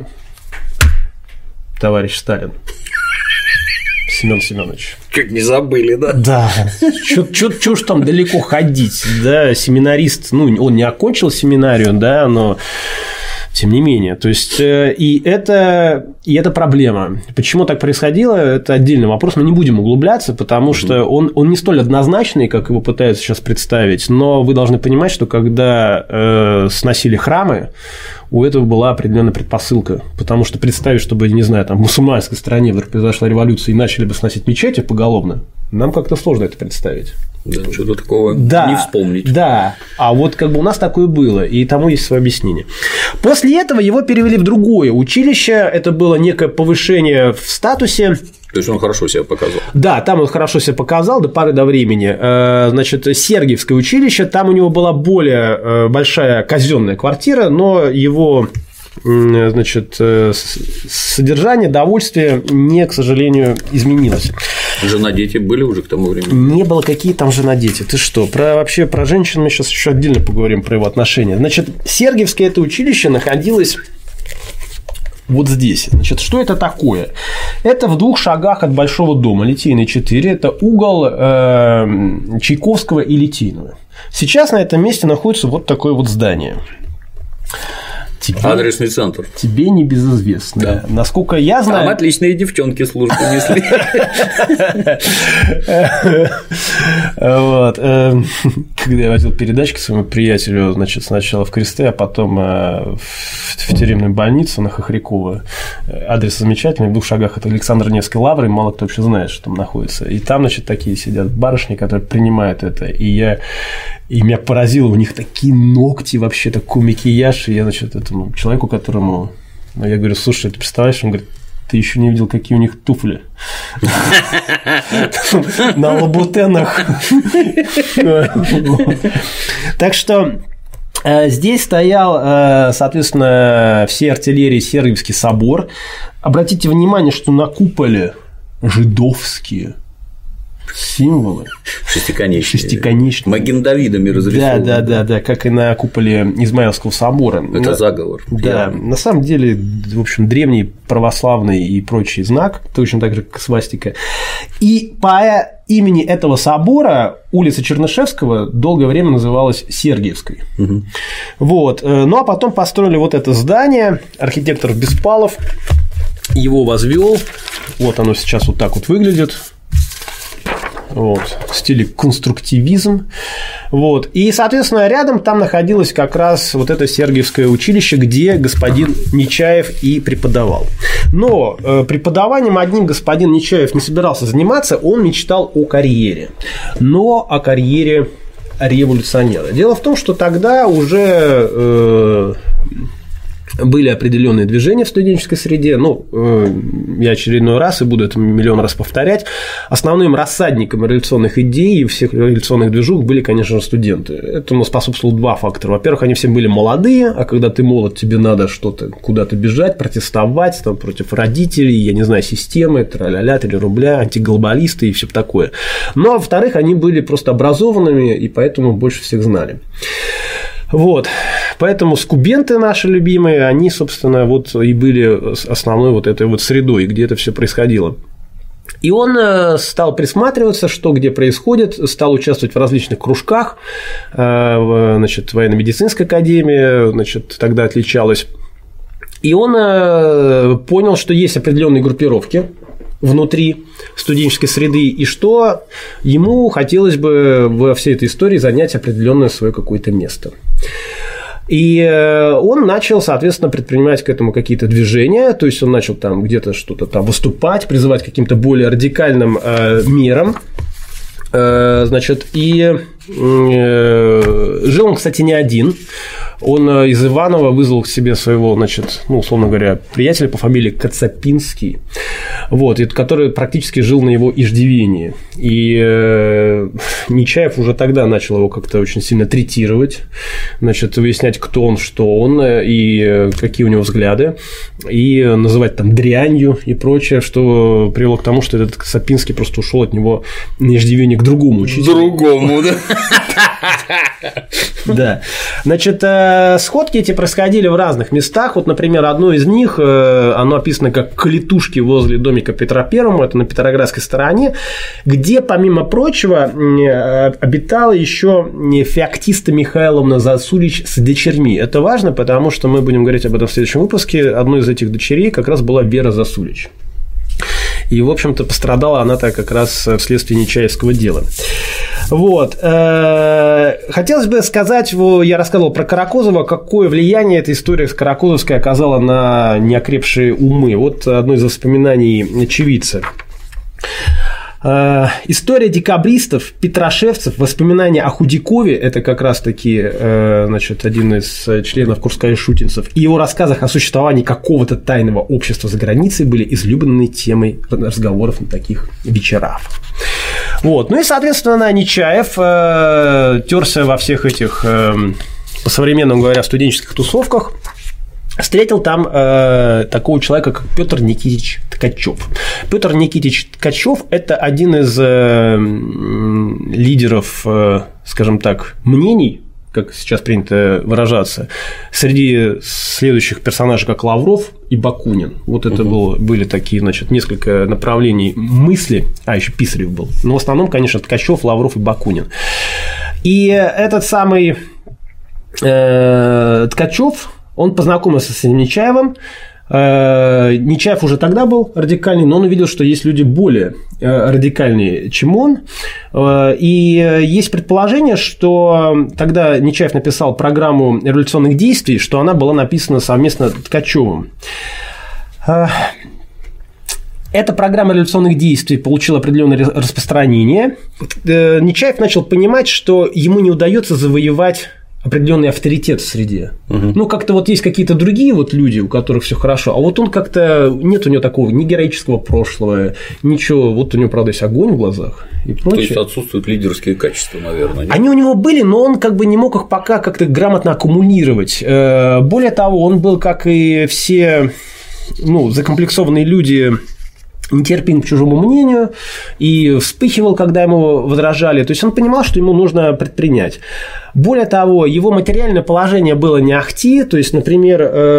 Товарищ Сталин. Семен Семенович. Чуть не забыли, да? Да. Чё ж там далеко ходить, да, семинарист, ну, он не окончил семинарию, да, но тем не менее, то есть, и это, и это проблема. Почему так происходило, это отдельный вопрос, мы не будем углубляться, потому что он, он не столь однозначный, как его пытаются сейчас представить, но вы должны понимать, что когда э, сносили храмы, у этого была определенная предпосылка, потому что представить, чтобы, не знаю, там в мусульманской стране вдруг произошла революция и начали бы сносить мечети поголовно, нам как-то сложно это представить. Да, что-то такого да, не вспомнить. Да, а вот как бы у нас такое было, и тому есть свое объяснение. После этого его перевели в другое училище, это было некое повышение в статусе. То есть он хорошо себя показал. Да, там он хорошо себя показал до поры до времени. Значит, Сергиевское училище, там у него была более большая казенная квартира, но его, значит, содержание, довольствие не, к сожалению, изменилось. Жена, дети были уже к тому времени? Не было, какие там жена, дети. Ты что? Про, вообще про женщин мы сейчас еще отдельно поговорим, про его отношения. Значит, Сергиевское это училище находилось вот здесь. Значит, что это такое? Это в двух шагах от Большого дома, Литейный четыре. Это угол э, Чайковского и Литейного. Сейчас на этом месте находится вот такое вот здание. Тебе, адресный центр. Тебе небезызвестно. Да. Насколько я знаю… Там отличные девчонки службу несли. Вот. Когда я водил передачки своему приятелю, значит, сначала в Кресты, а потом в тюремную больницу на Хохрякова. Адрес замечательный, в двух шагах от Александра Невской лавры, мало кто вообще знает, что там находится. И там, значит, такие сидят барышни, которые принимают это. И я… И меня поразило, у них такие ногти, вообще такой макияж. И я, значит, этому человеку, которому… Я говорю, слушай, ты представляешь? Он говорит, ты еще не видел, какие у них туфли на лабутенах. Так что здесь стоял, соответственно, всей артиллерии Сергиевский собор. Обратите внимание, что на куполе жидовские символы. Шестиконечные. Шестиконечные. Маген-Давидами разрисованы. Да, да, да, да, как и на куполе Измаилского собора. Это на... заговор. Да, я... на самом деле, в общем, древний православный и прочий знак, точно так же, как свастика. И по имени этого собора улица Чернышевского долгое время называлась Сергиевской. Угу. Вот. Ну, а потом построили вот это здание, архитектор Беспалов его возвел. Вот оно сейчас вот так вот выглядит. Вот, в стиле конструктивизм. Вот. И, соответственно, рядом там находилось как раз вот это Сергиевское училище, где господин Нечаев и преподавал. Но э, преподаванием одним господин Нечаев не собирался заниматься, он мечтал о карьере. Но о карьере революционера. Дело в том, что тогда уже... Э, были определенные движения в студенческой среде. Ну, я очередной раз и буду это миллион раз повторять. Основным рассадником революционных идей и всех революционных движух были, конечно же, студенты. Этому способствовало два фактора. Во-первых, они все были молодые, а когда ты молод, тебе надо что-то куда-то бежать, протестовать там, против родителей, я не знаю, системы, тра-ля-ля, три рубля, антиглобалисты и все такое. Ну, а во-вторых, они были просто образованными и поэтому больше всех знали. Вот, поэтому скубенты наши любимые, они, собственно, вот и были основной вот этой вот средой, где это все происходило. И он стал присматриваться, что где происходит, стал участвовать в различных кружках, значит, военно-медицинская академия, значит, тогда отличалась, и он понял, что есть определенные группировки внутри студенческой среды, и что ему хотелось бы во всей этой истории занять определенное свое какое-то место. И он начал, соответственно, предпринимать к этому какие-то движения, то есть он начал там где-то что-то там выступать, призывать к каким-то более радикальным э, мерам. Э, значит, и э, жил он, кстати, не один. Он из Иванова вызвал к себе своего, значит, ну, условно говоря, приятеля по фамилии Коцапинский, вот, и который практически жил на его иждивении. И э, Нечаев уже тогда начал его как-то очень сильно третировать, значит, выяснять, кто он, что он, и какие у него взгляды, и называть там дрянью и прочее, что привело к тому, что этот Коцапинский просто ушел от него на иждивение к другому учителю. Другому, да? Да. Значит, сходки эти происходили в разных местах. Вот, например, одно из них, оно описано как «Клетушки возле домика Петра Первого», это на Петроградской стороне, где, помимо прочего, обитала еще Феоктиста Михайловна Засулич с дочерьми. Это важно, потому что мы будем говорить об этом в следующем выпуске. Одной из этих дочерей как раз была Вера Засулич. И, в общем-то, пострадала она-то как раз вследствие Нечаевского дела. Вот. Хотелось бы сказать, я рассказывал про Каракозова, какое влияние эта история с Каракозовской оказала на неокрепшие умы. Вот одно из воспоминаний очевидца. История декабристов, петрошевцев, воспоминания о Худякове, это как раз-таки, значит, один из членов курская-шутинцев, и его рассказах о существовании какого-то тайного общества за границей были излюбленной темой разговоров на таких вечерах. Вот. Ну и, соответственно, Нечаев терся во всех этих, по-современному говоря, студенческих тусовках. Встретил там э, такого человека, как Петр Никитич Ткачев. Петр Никитич Ткачев – это один из э, лидеров, э, скажем так, мнений, как сейчас принято выражаться, среди следующих персонажей, как Лавров и Бакунин. Вот это было, были такие, значит, несколько направлений мысли, а еще Писарев был. Но в основном, конечно, Ткачев, Лавров и Бакунин. И этот самый э, Ткачев, он познакомился с Нечаевым. Нечаев уже тогда был радикальный, но он увидел, что есть люди более радикальные, чем он. И есть предположение, что тогда Нечаев написал программу революционных действий, что она была написана совместно с Ткачевым. Эта программа революционных действий получила определенное распространение. Нечаев начал понимать, что ему не удается завоевать определенный авторитет в среде. Угу. Ну, как-то вот есть какие-то другие вот люди, у которых все хорошо, а вот он как-то, нет у него такого ни героического прошлого, ничего, вот у него, правда, есть огонь в глазах и прочее. То есть отсутствуют лидерские качества, наверное. Нет? Они у него были, но он как бы не мог их пока как-то грамотно аккумулировать. Более того, он был, как и все, ну, закомплексованные люди, нетерпим к чужому мнению и вспыхивал, когда ему возражали. То есть он понимал, что ему нужно предпринять. Более того, его материальное положение было не ахти. То есть, например,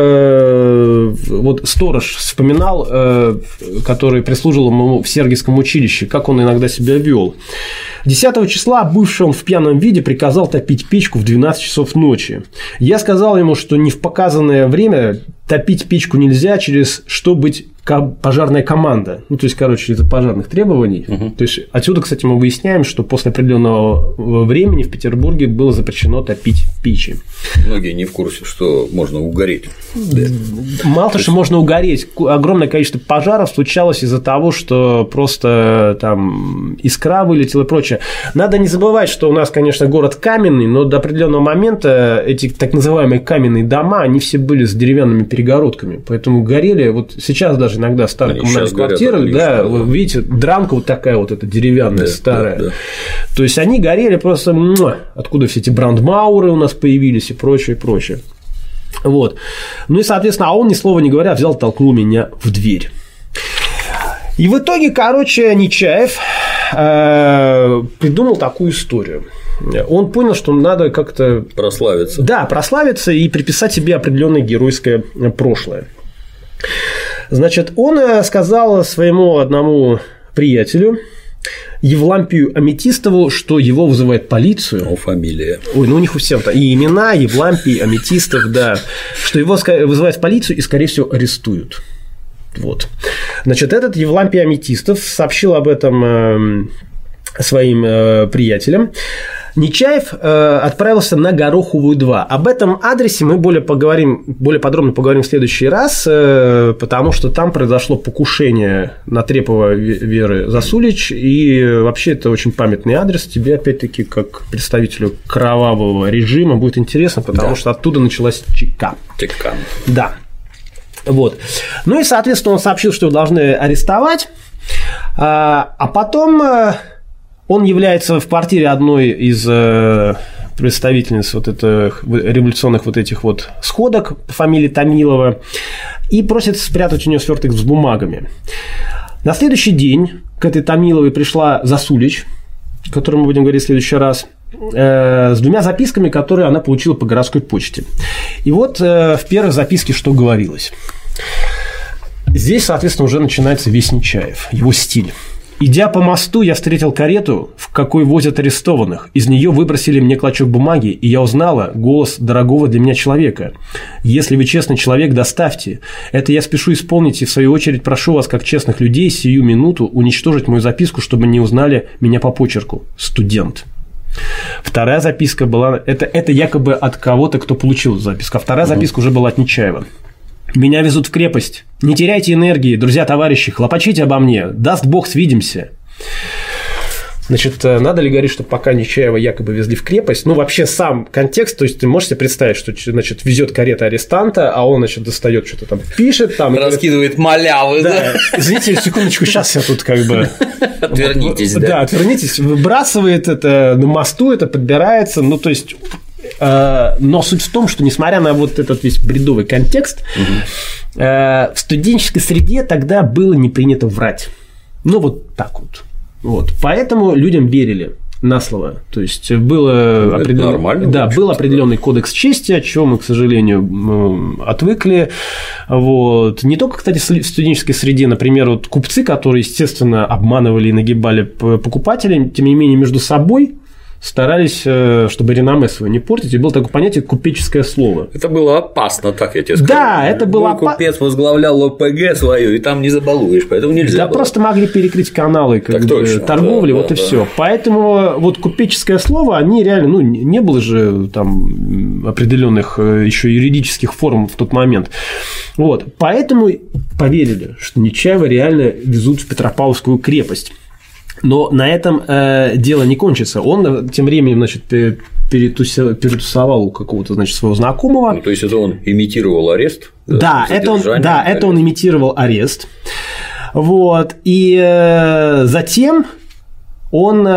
вот сторож вспоминал, который прислуживал ему в Сергиевском училище, как он иногда себя вел. десятого числа бывший он в пьяном виде приказал топить печку в двенадцать часов ночи. Я сказал ему, что не в показанное время топить печку нельзя, через что быть пожарная команда. Ну, то есть, короче, из-за пожарных требований. Угу. То есть, отсюда, кстати, мы выясняем, что после определенного времени в Петербурге было запрещено топить печи. Многие не в курсе, что можно угореть. Мало того, что можно угореть, огромное количество пожаров случалось из-за того, что просто там искра вылетела и прочее. Надо не забывать, что у нас, конечно, город каменный, но до определенного момента эти так называемые каменные дома, они все были с деревянными перегородками. Поэтому горели, вот сейчас даже иногда старые они коммунальные квартиры, да, да, вы видите, дранка вот такая вот эта деревянная, да, старая. Да, да. То есть они горели просто, муа, откуда все эти брандмауры у нас появились и прочее, и прочее. Вот. Ну и, соответственно, а он, ни слова не говоря, взял, толкнул меня в дверь. И в итоге, короче, Нечаев э, придумал такую историю. Он понял, что надо как-то прославиться. Да, прославиться и приписать себе определенное геройское прошлое. Значит, он сказал своему одному приятелю, Евлампию Аметистову, что его вызывает полицию. О, фамилия. Ой, ну у них у всех и имена, Евлампий, Аметистов, да. Что его вызывают в полицию и, скорее всего, арестуют. Вот. Значит, этот Евлампий Аметистов сообщил об этом своим приятелям. Нечаев э, отправился на Гороховую два. Об этом адресе мы более, поговорим, более подробно поговорим в следующий раз, э, потому что там произошло покушение на Трепова Веры Засулич, и вообще это очень памятный адрес. Тебе, опять-таки, как представителю кровавого режима, будет интересно, потому да. что оттуда началась ЧК. ЧК. Да. Вот. Ну и, соответственно, он сообщил, что его должны арестовать, а потом... Он является в квартире одной из представительниц вот этих революционных вот этих вот сходок по фамилии Томилова и просит спрятать у нее сверток с бумагами. На следующий день к этой Томиловой пришла Засулич, о которой мы будем говорить в следующий раз, с двумя записками, которые она получила по городской почте. И вот в первой записке что говорилось. Здесь, соответственно, уже начинается весь Нечаев, его стиль. Идя по мосту, я встретил карету, в какой возят арестованных. Из нее выбросили мне клочок бумаги, и я узнала голос дорогого для меня человека. Если вы честный человек, доставьте. Это я спешу исполнить, и в свою очередь прошу вас, как честных людей, сию минуту уничтожить мою записку, чтобы не узнали меня по почерку. Студент. Вторая записка была... Это, это якобы от кого-то, кто получил записку. А вторая записка уже была от Нечаева. Меня везут в крепость. Не теряйте энергии, друзья-товарищи, хлопочите обо мне. Даст Бог, свидимся. Значит, надо ли говорить, что пока Нечаева якобы везли в крепость? Ну, вообще сам контекст, то есть ты можешь себе представить, что, значит, везет карета арестанта, а он, значит, достает что-то там, пишет там. Раскидывает малявы, да? Да. Извините, секундочку, сейчас я тут как бы... Отвернитесь, да? Да, отвернитесь. Выбрасывает это на мосту, это подбирается, ну, то есть... Но суть в том, что несмотря на вот этот весь бредовый контекст, угу. в студенческой среде тогда было не принято врать. Ну, вот так вот. вот. Поэтому людям верили на слово. То есть, было ну, определен... нормально, да, был определенный кодекс чести, от чего мы, к сожалению, отвыкли. Вот. Не только, кстати, в студенческой среде, например, вот купцы, которые, естественно, обманывали и нагибали покупателей, тем не менее, между собой старались, чтобы реноме свое не портить, и было такое понятие «купеческое слово». Это было опасно, так я тебе скажу. Да, это было опасно. Купец возглавлял ОПГ свою, и там не забалуешь, поэтому нельзя Да было. Просто могли перекрыть каналы как бы, точно, торговли, да, вот да, и да. все. Поэтому вот купеческое слово, они реально, ну, не было же там определенных еще юридических форм в тот момент. Вот. Поэтому поверили, что Нечаева реально везут в Петропавловскую крепость. Но на этом э, дело не кончится. Он тем временем, значит, перетусовал, перетусовал у какого-то, значит, своего знакомого. Ну, то есть это он имитировал арест? Да, это он, да, это он имитировал арест. Вот. И э, затем он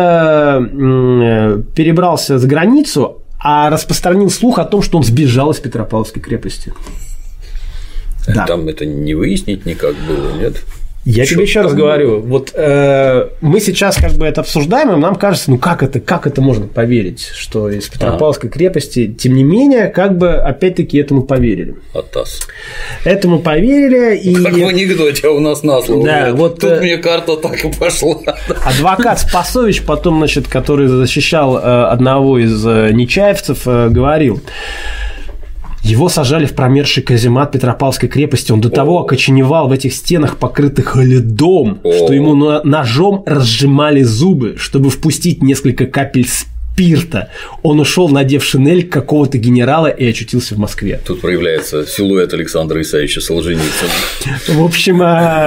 э, перебрался за границу, а распространил слух о том, что он сбежал из Петропавловской крепости. Да. Там это не выяснить никак было, нет? Я тебе еще раз говорю, вот э, мы сейчас как бы это обсуждаем, и нам кажется, ну как это, как это можно поверить, что из Петропавловской крепости, тем не менее, как бы опять-таки этому поверили. Атас. Этому поверили. И... Как в анекдоте, а у нас на слово. Да, вот, тут э... мне карта так и пошла. Адвокат Спасович, потом, значит, который защищал э, одного из э, нечаевцев, э, говорил... Его сажали в промерзший каземат Петропавловской крепости. Он до О. того окоченевал в этих стенах, покрытых льдом, О. что ему ножом разжимали зубы, чтобы впустить несколько капель спирта. Он ушел, надев шинель какого-то генерала, и очутился в Москве. Тут проявляется силуэт Александра Исаевича Солженицына. В общем...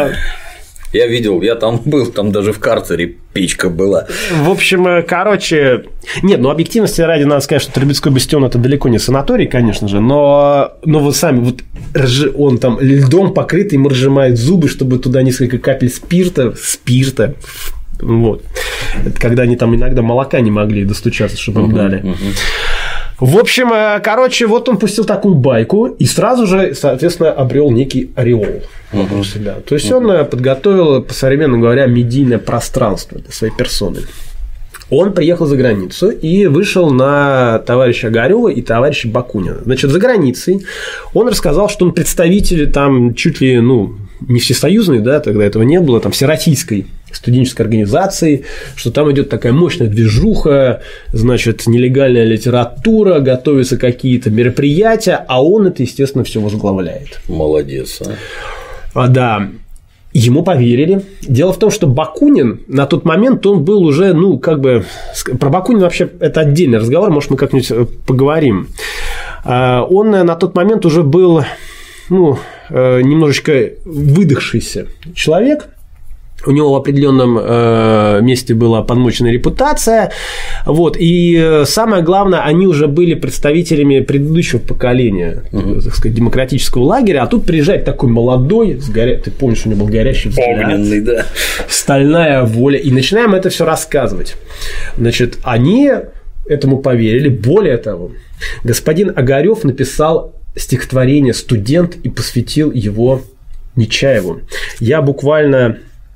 Я видел, я там был, там даже в карцере печка была. В общем, короче... Нет, ну, объективности ради надо сказать, что Трубецкой бастион – это далеко не санаторий, конечно же, но, но вы сами, вот он там льдом покрытый, ему разжимает зубы, чтобы туда несколько капель спирта, спирта, вот. Это когда они там иногда молока не могли достучаться, чтобы им uh-huh, дали. Uh-huh. В общем, короче, вот он пустил такую байку и сразу же, соответственно, обрел некий ореол вокруг себя. То есть он подготовил, по-современному говоря, медийное пространство для своей персоны. Он приехал за границу и вышел на товарища Огарёва и товарища Бакунина. Значит, за границей он рассказал, что он представитель там чуть ли, ну, не всесоюзной, да, тогда этого не было, там, всероссийской студенческой организации, что там идет такая мощная движуха, значит, нелегальная литература, готовятся какие-то мероприятия, а он это, естественно, все возглавляет. Молодец, а. А, да. Ему поверили. Дело в том, что Бакунин на тот момент он был уже, ну, как бы... Про Бакунина вообще это отдельный разговор, может, мы как-нибудь поговорим. Он на тот момент уже был, ну, немножечко выдохшийся человек. У него в определенном э, месте была подмочена репутация. Вот, и самое главное, они уже были представителями предыдущего поколения, угу. так сказать, демократического лагеря. А тут приезжает такой молодой, с горя... ты помнишь, у него был горящий взгляд, огненный, да. стальная воля. И начинаем это все рассказывать. Значит, они этому поверили. Более того, господин Огарёв написал стихотворение «Студент» и посвятил его Нечаеву. Я буквально...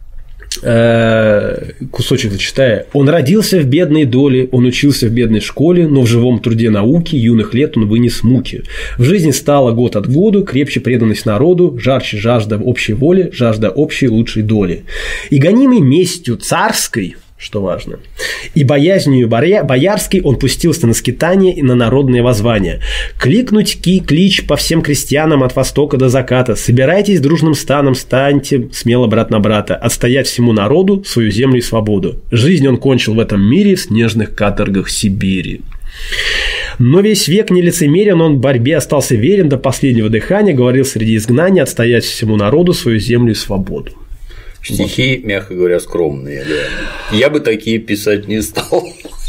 кусочек зачитая. Он родился в бедной доле, он учился в бедной школе, но в живом труде науки юных лет он вынес муки. В жизни стало год от году крепче преданность народу, жарче жажда общей воли, жажда общей лучшей доли. И гонимый местью царской, что важно, и боязнью боярской он пустился на скитание и на народные воззвания. Кликнуть ки клич по всем крестьянам от востока до заката. Собирайтесь дружным станом, станьте смело брат на брата, отстоять всему народу свою землю и свободу. Жизнь он кончил в этом мире в снежных каторгах Сибири. Но весь век нелицемерен, он в борьбе остался верен до последнего дыхания, говорил среди изгнания отстоять всему народу свою землю и свободу. Стихи, мягко говоря, скромные. Да. Я бы такие писать не стал.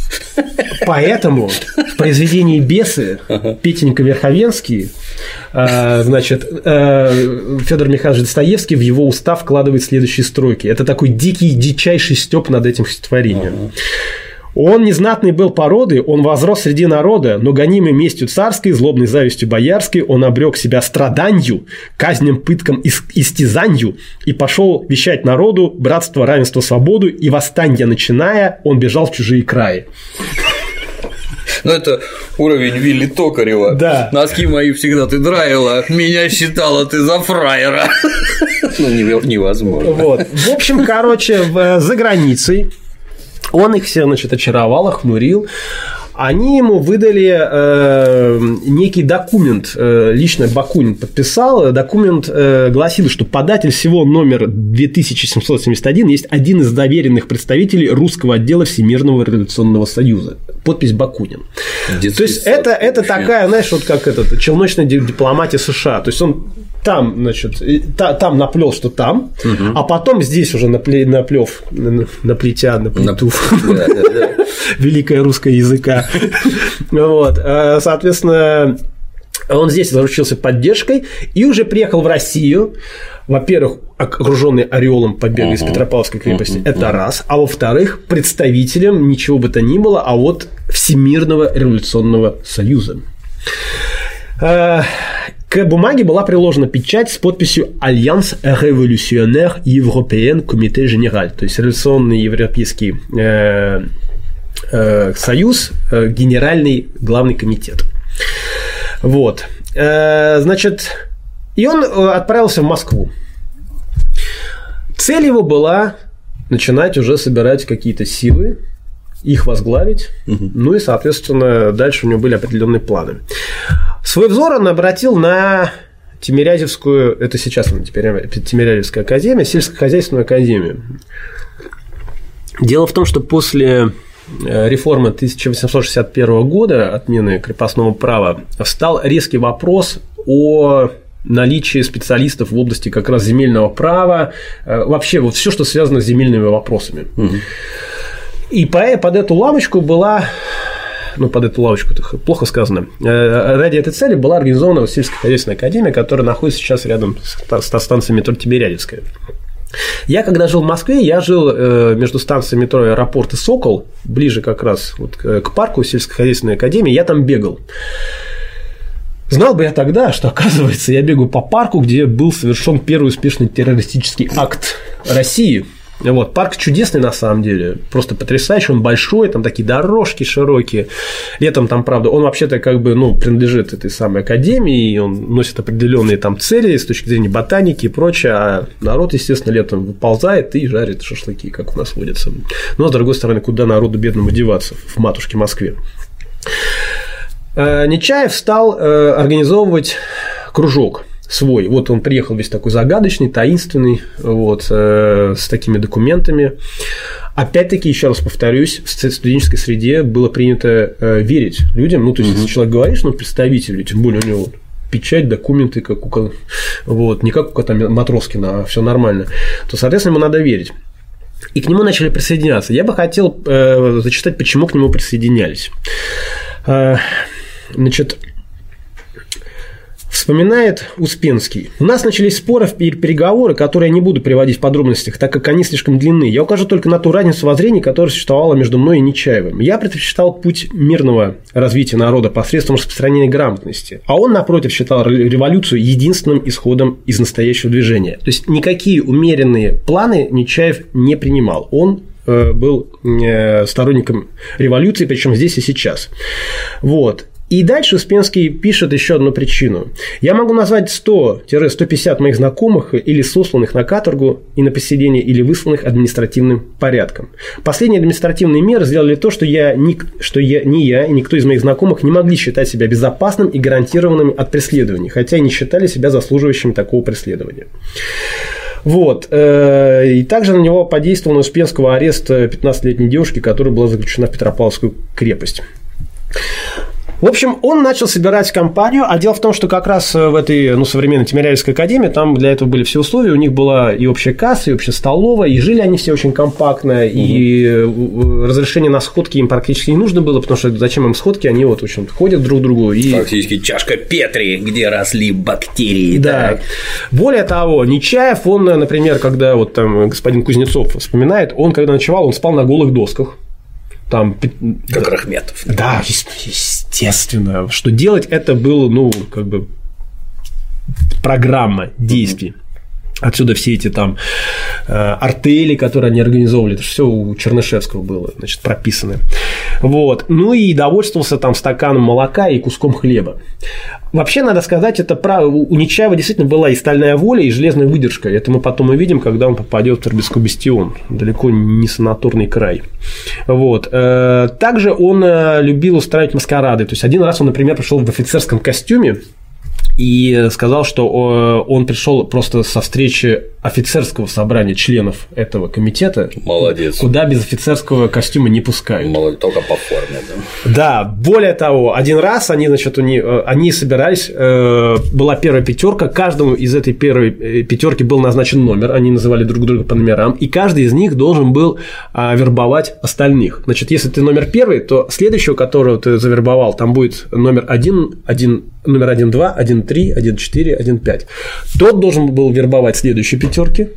Поэтому в произведении «Бесы» Петенька Верховенский, значит, Федор Михайлович Достоевский в его уста вкладывает следующие строки. Это такой дикий, дичайший стёб над этим стихотворением. Ага. Он незнатный был породы, он возрос среди народа, но гонимый местью царской, злобной завистью боярской, он обрек себя страданью, казням, пыткам и истязанью, и пошел вещать народу братство, равенство, свободу, и восстанья начиная, он бежал в чужие краи. Ну, это уровень Вилли Токарева. Да. Носки мои всегда ты драила, меня считала ты за фраера. Ну, невозможно. Вот. В общем, короче, за границей он их всех, значит, очаровал, охмурил. Они ему выдали э, некий документ, э, лично Бакунин подписал. Документ э, гласил, что податель всего номер две тысячи семьсот семьдесят один есть один из доверенных представителей русского отдела Всемирного революционного союза. Подпись Бакунин. То есть это, это такая, знаешь, вот как этот, челночная дипломатия США. То есть он там, значит, та, там наплел, что там, угу. а потом здесь уже наплев, наплетя, наплетув великое русское языка. Вот, соответственно, он здесь заручился поддержкой и уже приехал в Россию. Во-первых, окруженный ореолом побега uh-huh. из Петропавловской крепости, uh-huh. это раз. А во-вторых, представителем ничего бы то ни было, а вот Всемирного революционного союза. К бумаге была приложена печать с подписью «Alliance révolutionnaire européenne Comité général», то есть революционный европейский э, э, союз, э, генеральный главный комитет. Вот. Э, значит, и он отправился в Москву. Цель его была начинать уже собирать какие-то силы, их возглавить, угу. ну и, соответственно, дальше у него были определенные планы. Свой взор он обратил на Тимирязевскую, это сейчас она Тимирязевская академия, сельскохозяйственную академию. Дело в том, что после реформы тысяча восемьсот шестьдесят первого года, отмены крепостного права, встал резкий вопрос о наличие специалистов в области как раз земельного права, вообще вот все, что связано с земельными вопросами. Угу. И под эту лавочку была, ну, под эту лавочку плохо сказано, ради этой цели была организована сельскохозяйственная академия, которая находится сейчас рядом с станцией метро Тимирязевская. Я, когда жил в Москве, я жил между станцией метро Аэропорт и Сокол, ближе как раз вот к парку сельскохозяйственной академии, я там бегал. Знал бы я тогда, что, оказывается, я бегаю по парку, где был совершен первый успешный террористический акт России. Вот, парк чудесный на самом деле, просто потрясающий, он большой, там такие дорожки широкие. Летом там, правда, он вообще-то как бы, ну, принадлежит этой самой академии, и он носит определенные там цели с точки зрения ботаники и прочее, а народ, естественно, летом выползает и жарит шашлыки, как у нас водится. Но, с другой стороны, куда народу бедному деваться в матушке Москве? Нечаев стал организовывать кружок свой. Вот он приехал весь такой загадочный, таинственный, вот, с такими документами. Опять-таки, еще раз повторюсь, в студенческой среде было принято верить людям. Ну, то есть, угу. если человек говоришь, ну, представитель, тем более у него печать, документы, как у, вот, не как у кота Матроскина, а все нормально, то, соответственно, ему надо верить. И к нему начали присоединяться. Я бы хотел э, зачитать, почему к нему присоединялись. Значит, вспоминает Успенский. У нас начались споры и переговоры, которые я не буду приводить в подробностях, так как они слишком длинны. Я укажу только на ту разницу воззрений, которая существовала между мной и Нечаевым. Я предпочитал путь мирного развития народа посредством распространения грамотности, а он, напротив, считал революцию единственным исходом из настоящего движения. То есть, никакие умеренные планы Нечаев не принимал. Он был сторонником революции, причем здесь и сейчас. Вот. И дальше Успенский пишет еще одну причину. Я могу назвать сто - сто пятьдесят моих знакомых или сосланных на каторгу и на поселение, или высланных административным порядком. Последние административные меры сделали то, что, я, ни, что я, ни я и никто из моих знакомых не могли считать себя безопасным и гарантированным от преследований, хотя и не считали себя заслуживающими такого преследования. Вот. И также на него подействовал на Успенского арест пятнадцатилетней девушки, которая была заключена в Петропавловскую крепость. В общем, он начал собирать компанию, а дело в том, что как раз в этой, ну, современной Тимирязевской академии там для этого были все условия, у них была и общая касса, и общая столовая, и жили они все очень компактно, угу. и разрешение на сходки им практически не нужно было, потому что зачем им сходки, они вот, в общем, ходят друг к другу. И... Фактически чашка Петри, где росли бактерии. Да. Так. Более того, Нечаев, он, например, когда вот там господин Кузнецов вспоминает, он, когда ночевал, он спал на голых досках. Там, как да, Рахметов. Да, естественно. Что делать, это было, ну, как бы программа действий. Отсюда все эти там артели, которые они организовывали, это все у Чернышевского было, значит, прописано. Вот. Ну и довольствовался там стаканом молока и куском хлеба. Вообще, надо сказать, это право. У Нечаева действительно была и стальная воля, и железная выдержка. Это мы потом увидим, когда он попадет в Торбецкий бастион. Далеко не санаторный край. Вот. Также он любил устраивать маскарады. То есть, один раз он, например, пришел в офицерском костюме и сказал, что он пришел просто со встречи офицерского собрания членов этого комитета. Молодец. Куда без офицерского костюма не пускают. Молодец, только по форме, да. Да, более того, один раз они, значит, они собирались, была первая пятерка, каждому из этой первой пятерки был назначен номер, они называли друг друга по номерам, и каждый из них должен был вербовать остальных. Значит, если ты номер первый, то следующего, которого ты завербовал, там будет номер один, один, номер один-два, один-три, один-четыре, один-пять. Тот должен был вербовать следующие пятерки.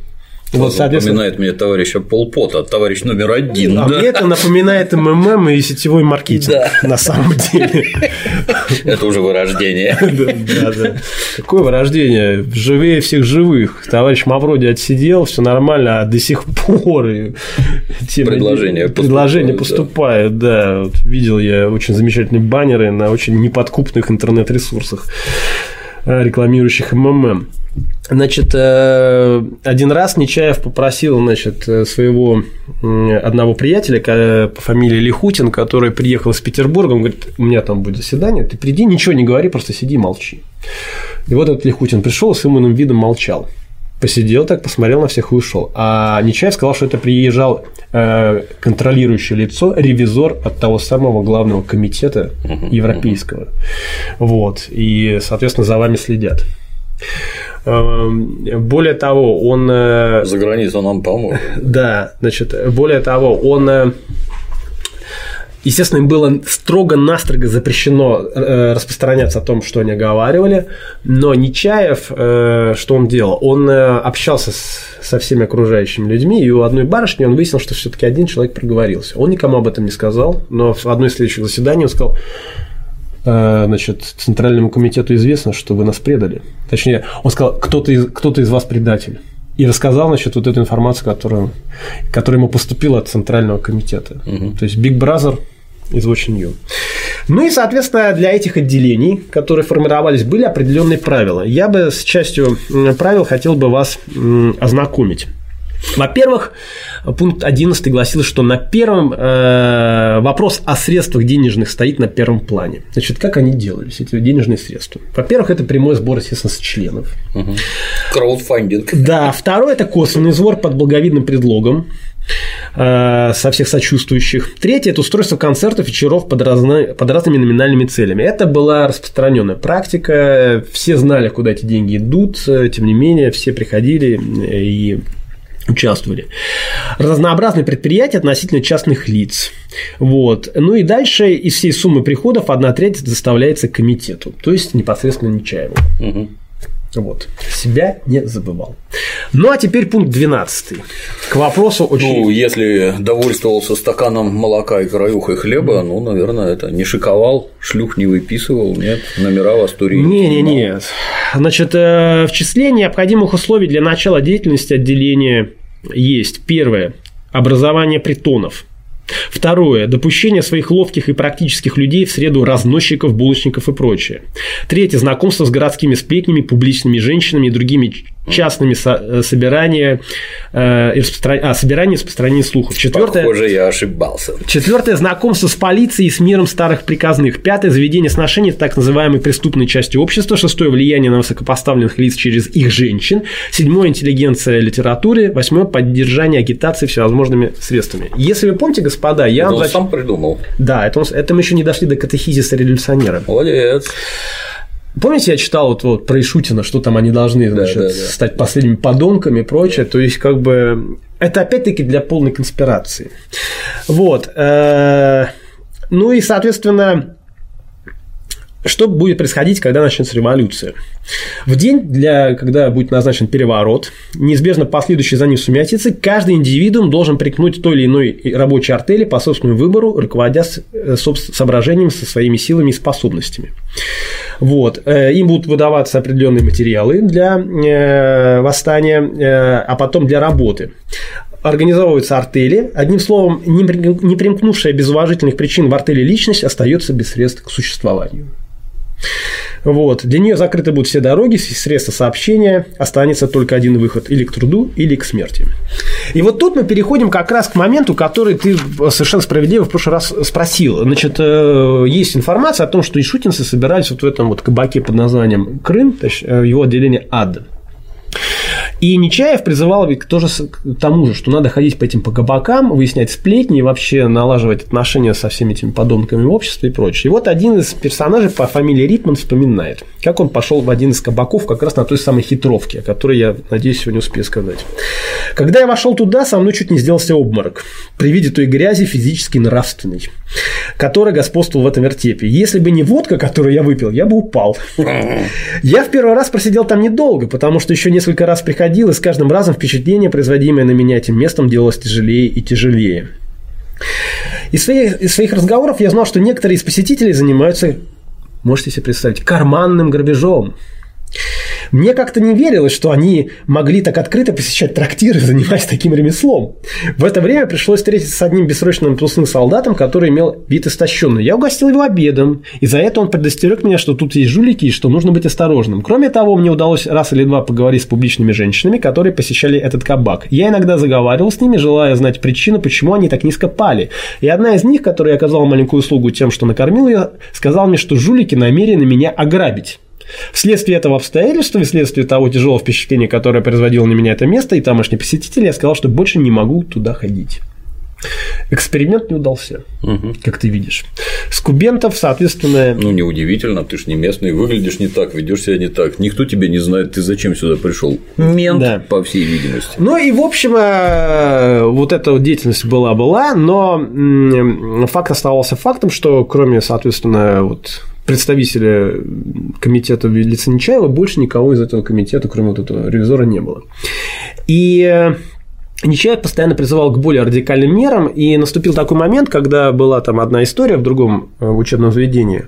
Вот, напоминает мне товарища Пол Пота, товарищ номер один. А да? мне это напоминает МММ и сетевой маркетинг, да. На самом деле. Это уже вырождение. Да, да. Какое вырождение? Живее всех живых. Товарищ Мавроди отсидел, все нормально, а до сих пор предложения предложения поступают. Да, видел я очень замечательные баннеры на очень неподкупных интернет-ресурсах, рекламирующих МММ. Значит, один раз Нечаев попросил, значит, своего одного приятеля по фамилии Лихутин, который приехал из Петербурга, он говорит: у меня там будет заседание, ты приди, ничего не говори, просто сиди и молчи. И вот этот Лихутин пришел, с умным видом молчал. Посидел так, посмотрел на всех и ушел. А Нечаев сказал, что это приезжал контролирующее лицо, ревизор от того самого главного комитета европейского. Вот. И, соответственно, за вами следят. Более того, он… За границу нам поможет. Да, значит, более того, он… Естественно, им было строго-настрого запрещено распространяться о том, что они оговаривали, но Нечаев, что он делал? Он общался со всеми окружающими людьми, и у одной барышни он выяснил, что все-таки один человек проговорился. Он никому об этом не сказал, но в одной из следующих заседаний он сказал: значит, Центральному комитету известно, что вы нас предали. Точнее, он сказал: кто-то из, кто-то из вас предатель. И рассказал, значит, вот эту информацию, которая, которая ему поступила от Центрального комитета. Угу. То есть Big Brother is watching you. Ну и, соответственно, для этих отделений, которые формировались, были определенные правила. Я бы с частью правил хотел бы вас ознакомить. Во-первых, пункт одиннадцатый гласил, что на первом э, вопрос о средствах денежных стоит на первом плане. Значит, как они делались, эти денежные средства? Во-первых, это прямой сбор, естественно, с членов. Угу. Краудфандинг. Да. Второе – это косвенный сбор под благовидным предлогом э, со всех сочувствующих. Третье – это устройство концертов, вечеров под, разно, под разными номинальными целями. Это была распространенная практика. Все знали, куда эти деньги идут. Тем не менее, все приходили и участвовали. Разнообразные предприятия относительно частных лиц. Вот. Ну и дальше из всей суммы приходов одна треть доставляется комитету, то есть непосредственно Нечаеву. Угу. Вот. Себя не забывал. Ну, а теперь пункт двенадцатый. К вопросу очень… Ну, если довольствовался стаканом молока и краюхой хлеба, ну, наверное, это не шиковал, шлюх не выписывал, нет, номера в Астурии. Не-не-не. Значит, в числе необходимых условий для начала деятельности отделения есть: первое – образование притонов. Второе – допущение своих ловких и практических людей в среду разносчиков, булочников и прочее. Третье – знакомство с городскими сплетнями, публичными женщинами и другими частными со- собирания, э, и распростран... а, собирание и распространение слухов. Четвертое… Похоже, я ошибался. Четвертое – знакомство с полицией и с миром старых приказных. Пятое – заведение сношений с так называемой преступной частью общества. Шестое – влияние на высокопоставленных лиц через их женщин. Седьмое – интеллигенция литературы. Восьмое – поддержание агитации всевозможными средствами. Если вы помните, господа, я… Это он зач... сам придумал. Да, это, он... это мы еще не дошли до катехизиса революционера. Молодец. Помните, я читал вот, вот про Ишутина, что там они должны, значит, да, да, да. стать последними подонками и прочее. То есть, как бы, это опять-таки для полной конспирации. Вот. Ну и, соответственно, что будет происходить, когда начнется революция? В день, для, когда будет назначен переворот, неизбежно последующий за ним сумятицы, каждый индивидуум должен прикнуть той или иной рабочей артели по собственному выбору, руководя соображениями со своими силами и способностями. Вот. Им будут выдаваться определенные материалы для восстания, а потом для работы. Организовываются артели. Одним словом, не примкнувшая без уважительных причин в артели личность остается без средств к существованию. Вот. Для нее закрыты будут все дороги, средства сообщения, останется только один выход – или к труду, или к смерти. И вот тут мы переходим как раз к моменту, который ты совершенно справедливо в прошлый раз спросил. Значит, есть информация о том, что ишутинцы собирались вот в этом вот кабаке под названием Крым, его отделение АД. И Нечаев призывал ведь тоже к тому же, что надо ходить по этим по кабакам, выяснять сплетни и вообще налаживать отношения со всеми этими подонками в обществе и прочее. И вот один из персонажей по фамилии Ритман вспоминает, как он пошел в один из кабаков как раз на той самой хитровке, о которой я, надеюсь, сегодня успею сказать. Когда я вошел туда, со мной чуть не сделался обморок при виде той грязи физически нравственной, которая господствовала в этом вертепе. Если бы не водка, которую я выпил, я бы упал. Я в первый раз просидел там недолго, потому что еще несколько раз приходил происходил, и с каждым разом впечатление, производимое на меня этим местом, делалось тяжелее и тяжелее. Из своих, из своих разговоров я знал, что некоторые из посетителей занимаются, можете себе представить, карманным грабежом. Мне как-то не верилось, что они могли так открыто посещать трактиры, занимаясь таким ремеслом. В это время пришлось встретиться с одним бессрочным трусным солдатом, который имел вид истощенный. Я угостил его обедом, и за это он предостерег меня, что тут есть жулики и что нужно быть осторожным. Кроме того, мне удалось раз или два поговорить с публичными женщинами, которые посещали этот кабак. Я иногда заговаривал с ними, желая знать причину, почему они так низко пали. И одна из них, которая оказала маленькую услугу тем, что накормил ее, сказала мне, что жулики намерены меня ограбить. Вследствие этого обстоятельства и вследствие того тяжелого впечатления, которое производило на меня это место и тамошние посетители, я сказал, что больше не могу туда ходить. Эксперимент не удался, угу. как ты видишь. Скубентов, соответственно… Ну, неудивительно, ты ж не местный, выглядишь не так, ведешь себя не так. Никто тебя не знает, ты зачем сюда пришел? Мент, да. по всей видимости. Ну, и, в общем, вот эта вот деятельность была-была, но факт оставался фактом, что кроме, соответственно, вот… представителя комитета в лице Нечаева, больше никого из этого комитета, кроме вот этого ревизора, не было. И Нечаев постоянно призывал к более радикальным мерам, и наступил такой момент, когда была там одна история в другом учебном заведении,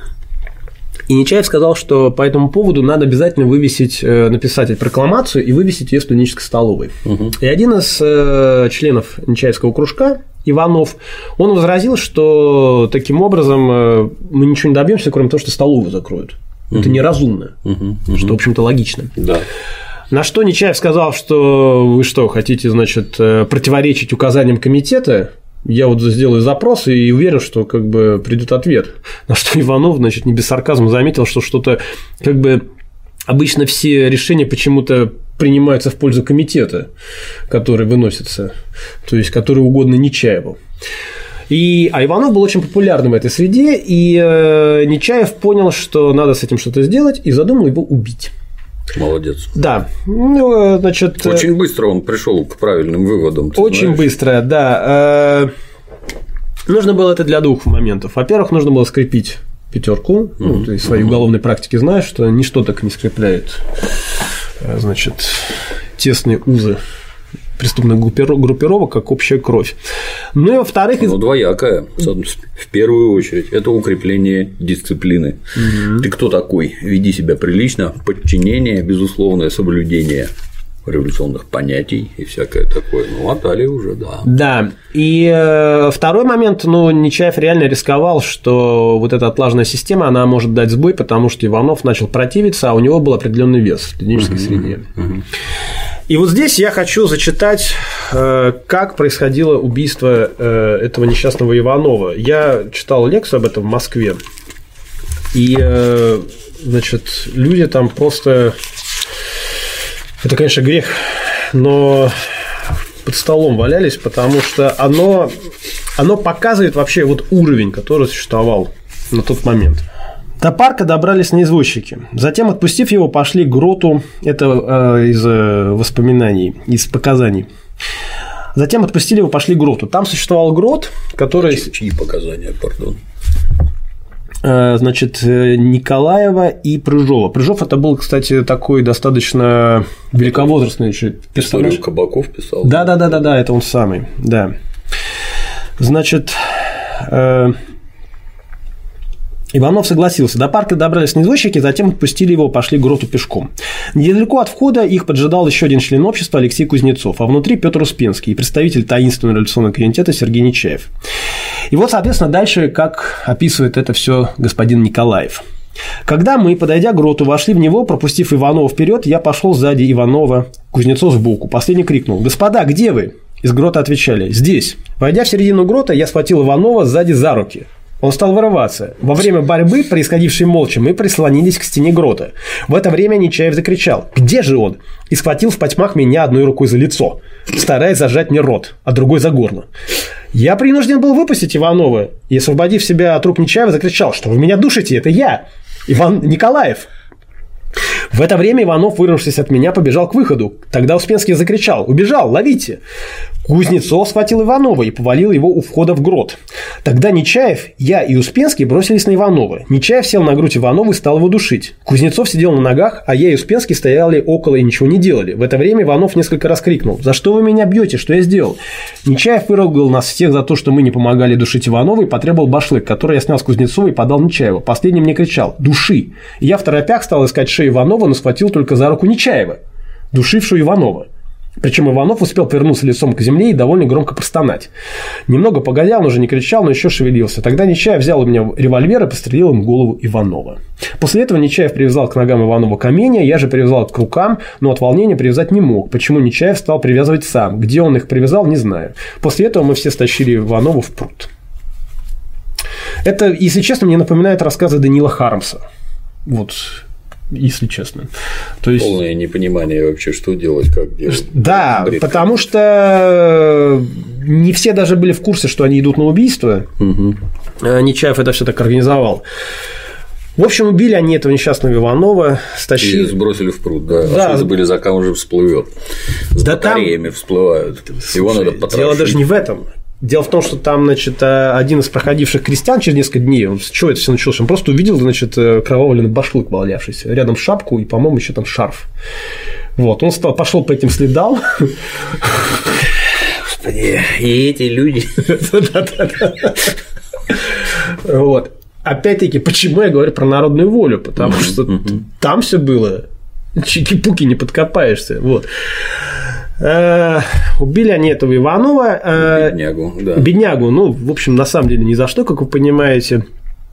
и Нечаев сказал, что по этому поводу надо обязательно вывесить, написать прокламацию и вывесить ее в студенческой столовой. Угу. И один из членов Нечаевского кружка, Иванов, он возразил, что таким образом мы ничего не добьемся, кроме того, что столовую закроют. Угу. Это неразумно, угу. что, в общем-то, логично. Да. На что Нечаев сказал, что вы что, хотите, значит, противоречить указаниям комитета? Я вот сделаю запрос и уверен, что как бы придет ответ. На что Иванов, значит, не без сарказма заметил, что что-то как бы обычно все решения почему-то принимаются в пользу комитета, который выносится, то есть который угодно Нечаеву. И, а Иванов был очень популярным в этой среде, и э, Нечаев понял, что надо с этим что-то сделать, и задумал его убить. Молодец. Да. Ну, значит, очень быстро он пришел к правильным выводам. Очень знаешь. быстро, да. Нужно было это для двух моментов. Во-первых, нужно было скрепить пятерку. Mm-hmm. Ну, ты из своей mm-hmm. уголовной практики знаешь, что ничто так не скрепляет, значит, тесные узы преступных группировок, как общая кровь. Ну и во-вторых… Ну, двоякое, в первую очередь, это укрепление дисциплины. Угу. Ты кто такой? Веди себя прилично, подчинение, безусловное соблюдение революционных понятий и всякое такое. Ну, а далее уже, да. Да. И э, второй момент, ну, Нечаев реально рисковал, что вот эта отлаженная система, она может дать сбой, потому что Иванов начал противиться, а у него был определенный вес в студенческой угу. среде. Угу. И вот здесь я хочу зачитать, как происходило убийство этого несчастного Иванова. Я читал лекцию об этом в Москве, и, значит, люди там просто… Это, конечно, грех, но под столом валялись, потому что оно, оно показывает вообще вот уровень, который существовал на тот момент. До парка добрались на извозчике. Затем, отпустив его, пошли к гроту. Это э, из э, воспоминаний, из показаний. Затем отпустили его, пошли к гроту. Там существовал грот, который… Чьи показания, пардон? Э, значит, Николаева и Прыжова. Прыжов – это был, кстати, такой достаточно великовозрастный персонаж. Историю кабаков писал. Да-да-да, это он самый, да. Значит… Э, Иванов согласился. До парка добрались на извозчике, затем отпустили его, пошли к гроту пешком. Недалеко от входа их поджидал еще один член общества Алексей Кузнецов, а внутри Петр Успенский и представитель таинственного революционного комитета Сергей Нечаев. И вот, соответственно, дальше, как описывает это все господин Николаев. Когда мы, подойдя к гроту, вошли в него, пропустив Иванова вперед, я пошел сзади Иванова, Кузнецов сбоку. Последний крикнул: «Господа, где вы?» Из грота отвечали: «Здесь». Войдя в середину грота, я схватил Иванова сзади за руки. Он стал вырываться. Во время борьбы, происходившей молча, мы прислонились к стене грота. В это время Нечаев закричал: «Где же он?» и схватил в потьмах меня одной рукой за лицо, стараясь зажать мне рот, а другой за горло. Я принужден был выпустить Иванова и, освободив себя от рук Нечаева, закричал: «Что вы меня душите? Это я, Иван Николаев!» В это время Иванов, вырвавшись от меня, побежал к выходу. Тогда Успенский закричал: «Убежал! Ловите!» Кузнецов схватил Иванова и повалил его у входа в грот. Тогда Нечаев, я и Успенский бросились на Иванова. Нечаев сел на грудь Иванова и стал его душить. Кузнецов сидел на ногах, а я и Успенский стояли около и ничего не делали. В это время Иванов несколько раз крикнул: «За что вы меня бьете? Что я сделал?» Нечаев выругал нас всех за то, что мы не помогали душить Иванова, и потребовал башлык, который я снял с Кузнецова и подал Нечаеву. Последний мне кричал: «Души!» И я в торопях стал искать шею Иванова, но схватил только за руку Нечаева, душившую Иванова. Причем Иванов успел повернуться лицом к земле и довольно громко простонать. Немного погодя, он уже не кричал, но еще шевелился. Тогда Нечаев взял у меня револьвер и пострелил им в голову Иванова. После этого Нечаев привязал к ногам Иванова каменья, я же привязал к рукам, но от волнения привязать не мог. Почему Нечаев стал привязывать сам? Где он их привязал, не знаю. После этого мы все стащили Иванова в пруд. Это, если честно, мне напоминает рассказы Даниила Хармса. Вот. Если честно. То есть... Полное непонимание вообще, что делать, как делать. Да, бред. Потому что не все даже были в курсе, что они идут на убийство. Угу. Нечаев это все так организовал. В общем, убили они этого несчастного Иванова, стащили. И сбросили в пруд, да. Да. А забыли, за кем уже всплывет. С да батареями там... всплывают. Слушай, его надо потрошить. Дело даже не в этом. Дело в том, что там, значит, один из проходивших крестьян через несколько дней, он, с чего это все началось, он просто увидел, значит, кровавленный башлык валявшийся, рядом шапку и, по-моему, еще там шарф. Вот, он стал, пошел по этим следам. Господи, и эти люди. Вот. Опять-таки, почему я говорю про народную волю? Потому что там все было. Чики-пуки не подкопаешься. Вот. Убили они этого Иванова. Беднягу, да. Беднягу, ну, в общем, на самом деле ни за что, как вы понимаете.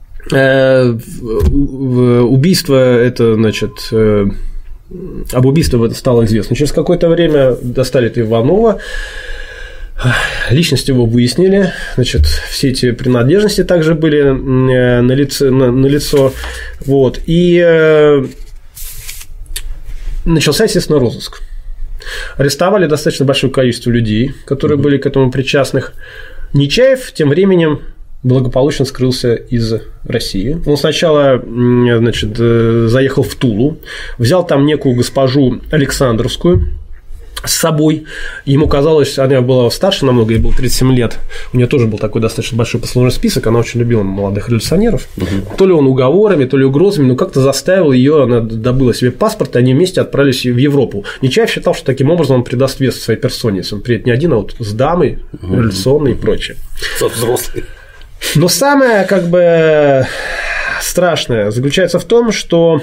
Убийство это, значит, об убийстве это стало известно. Через какое-то время достали этого Иванова, личность его выяснили, значит, все эти принадлежности также были на лице, на, на лицо, вот, и начался, естественно, розыск. Арестовали достаточно большое количество людей, которые были к этому причастных. Нечаев тем временем благополучно скрылся из России. Он сначала, значит, заехал в Тулу, взял там некую госпожу Александровскую с собой. Ему казалось, она была старше намного, ей было тридцать семь лет. У нее тоже был такой достаточно большой послужной список. Она очень любила молодых революционеров. Угу. То ли он уговорами, то ли угрозами, но как-то заставил ее, она добыла себе паспорт, и они вместе отправились в Европу. Нечаев считал, что таким образом он придаст вес своей персоне, если он приедет не один, а вот с дамой, угу. революционной и прочее. Со взрослой. Но самое, как бы, страшное заключается в том, что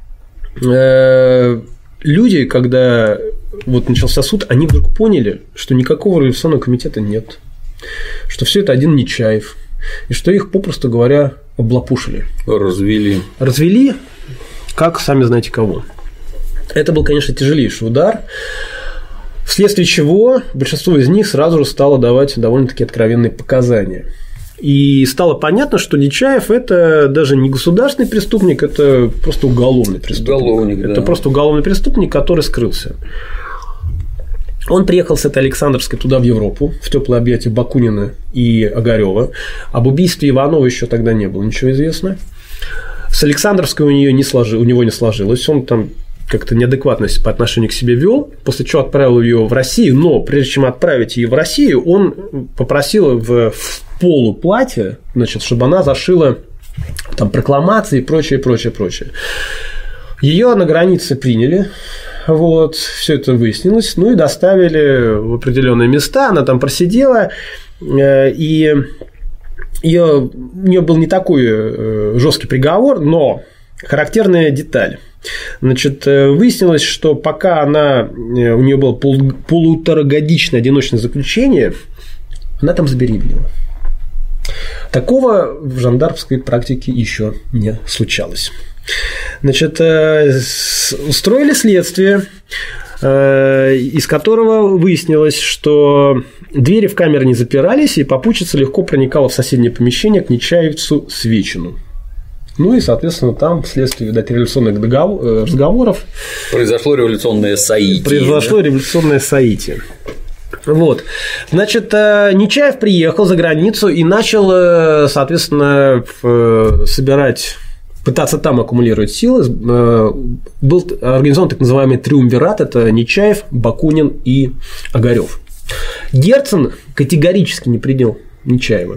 э, люди, когда вот начался суд, они вдруг поняли, что никакого революционного комитета нет, что все это один Нечаев, и что их, попросту говоря, облапушили. Развели. Развели, как сами знаете кого. Это был, конечно, тяжелейший удар, вследствие чего большинство из них сразу же стало давать довольно-таки откровенные показания. И стало понятно, что Нечаев – это даже не государственный преступник, это просто уголовный преступник. Уголовник, это да. просто уголовный преступник, который скрылся. Он приехал с этой Александровской туда, в Европу, в теплое объятие Бакунина и Огарева. Об убийстве Иванова еще тогда не было ничего известно. С Александровской у, нее не сложи, у него не сложилось. Он там как-то неадекватность по отношению к себе вел, после чего отправил ее в Россию. Но прежде чем отправить ее в Россию, он попросил в, в полуплатье, значит, чтобы она зашила там прокламации и прочее, прочее, прочее. Ее на границе приняли. Вот, все это выяснилось, ну и доставили в определенные места, она там просидела, и ее, у нее был не такой жесткий приговор, но характерная деталь. Значит, выяснилось, что пока она, у нее было пол, полуторагодичное одиночное заключение, она там забеременела. Такого в жандармской практике еще не случалось. Значит, устроили следствие, из которого выяснилось, что двери в камере не запирались, и попутчица легко проникала в соседнее помещение к Нечаевцу Свечину. Ну и, соответственно, там вследствие, видать, революционных договор... разговоров произошло революционное соитие. Произошло да? революционное соитие. Вот. Значит, Нечаев приехал за границу и начал, соответственно, собирать пытаться там аккумулировать силы, был организован так называемый триумвират – это Нечаев, Бакунин и Огарёв. Герцен категорически не принял Нечаева.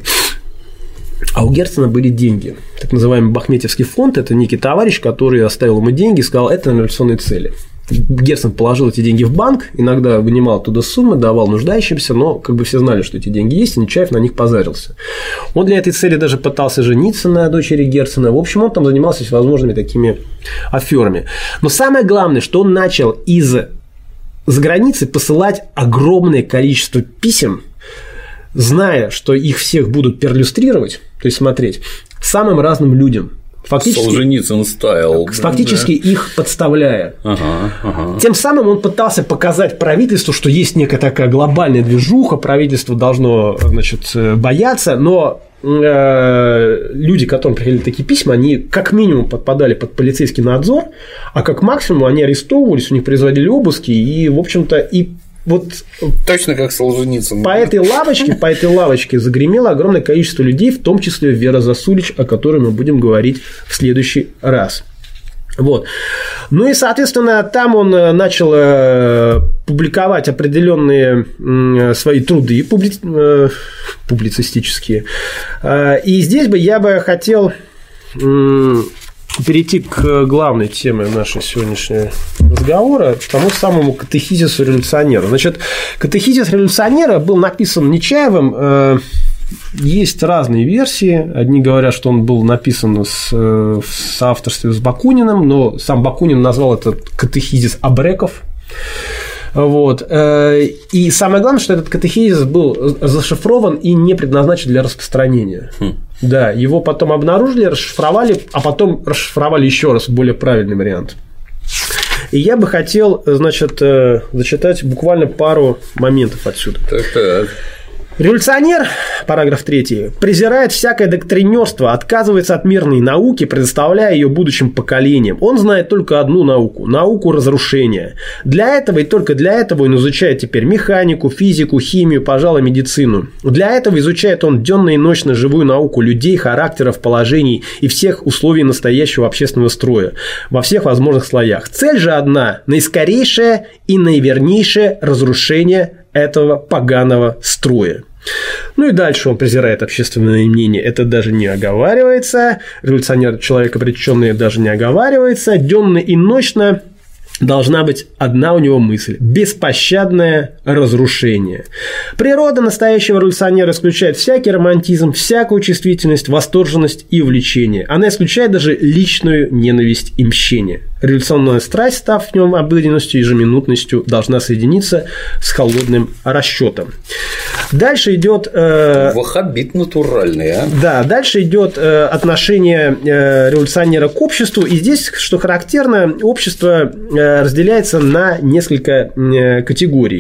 А у Герцена были деньги. Так называемый Бахметьевский фонд – это некий товарищ, который оставил ему деньги и сказал, это на революционные цели. Герцен положил эти деньги в банк, иногда вынимал оттуда суммы, давал нуждающимся, но как бы все знали, что эти деньги есть, и Нечаев на них позарился. Он для этой цели даже пытался жениться на дочери Герцена. В общем, он там занимался всевозможными такими аферами. Но самое главное, что он начал из-за границы посылать огромное количество писем, зная, что их всех будут перлюстрировать, то есть смотреть, самым разным людям. Фактически, Солженицын стайл. Фактически да. их подставляя. Ага, ага. Тем самым он пытался показать правительству, что есть некая такая глобальная движуха, правительство должно, значит, бояться, но э, люди, которым приходили такие письма, они как минимум подпадали под полицейский надзор, а как максимум они арестовывались, у них производили обыски, и, в общем-то, и вот точно как Солженицын. По этой лавочке, по этой лавочке загремело огромное количество людей, в том числе Вера Засулич, о которой мы будем говорить в следующий раз. Вот. Ну и, соответственно, там он начал публиковать определенные свои труды публи... публицистические. И здесь бы я бы хотел перейти к главной теме нашей сегодняшнего разговора, к тому самому катехизису революционера. Значит, катехизис революционера был написан Нечаевым. Есть разные версии. Одни говорят, что он был написан с, в соавторстве с Бакуниным, но сам Бакунин назвал этот катехизис Абреков. Вот. И самое главное, что этот катехизис был зашифрован и не предназначен для распространения. Хм. Да, его потом обнаружили, расшифровали, а потом расшифровали еще раз, более правильный вариант. И я бы хотел, значит, зачитать буквально пару моментов отсюда. Так, так. Революционер, параграф третий, презирает всякое доктринерство, отказывается от мирной науки, предоставляя ее будущим поколениям. Он знает только одну науку – науку разрушения. Для этого и только для этого он изучает теперь механику, физику, химию, пожалуй, медицину. Для этого изучает он денно и ночно живую науку людей, характеров, положений и всех условий настоящего общественного строя во всех возможных слоях. Цель же одна – наискорейшее и наивернейшее разрушение этого поганого строя. Ну и дальше он презирает общественное мнение. Это даже не оговаривается. Революционер, человек обреченный, даже не оговаривается. Денно и ночно должна быть одна у него мысль – беспощадное разрушение. Природа настоящего революционера исключает всякий романтизм, всякую чувствительность, восторженность и увлечение. Она исключает даже личную ненависть и мщение. Революционная страсть, став в нем обыденностью и ежеминутностью, должна соединиться с холодным расчетом. Дальше идет э... ваххабит натуральный, а? Да, дальше идет э, отношение э, революционера к обществу. И здесь, что характерно, общество э, разделяется на несколько э, категорий.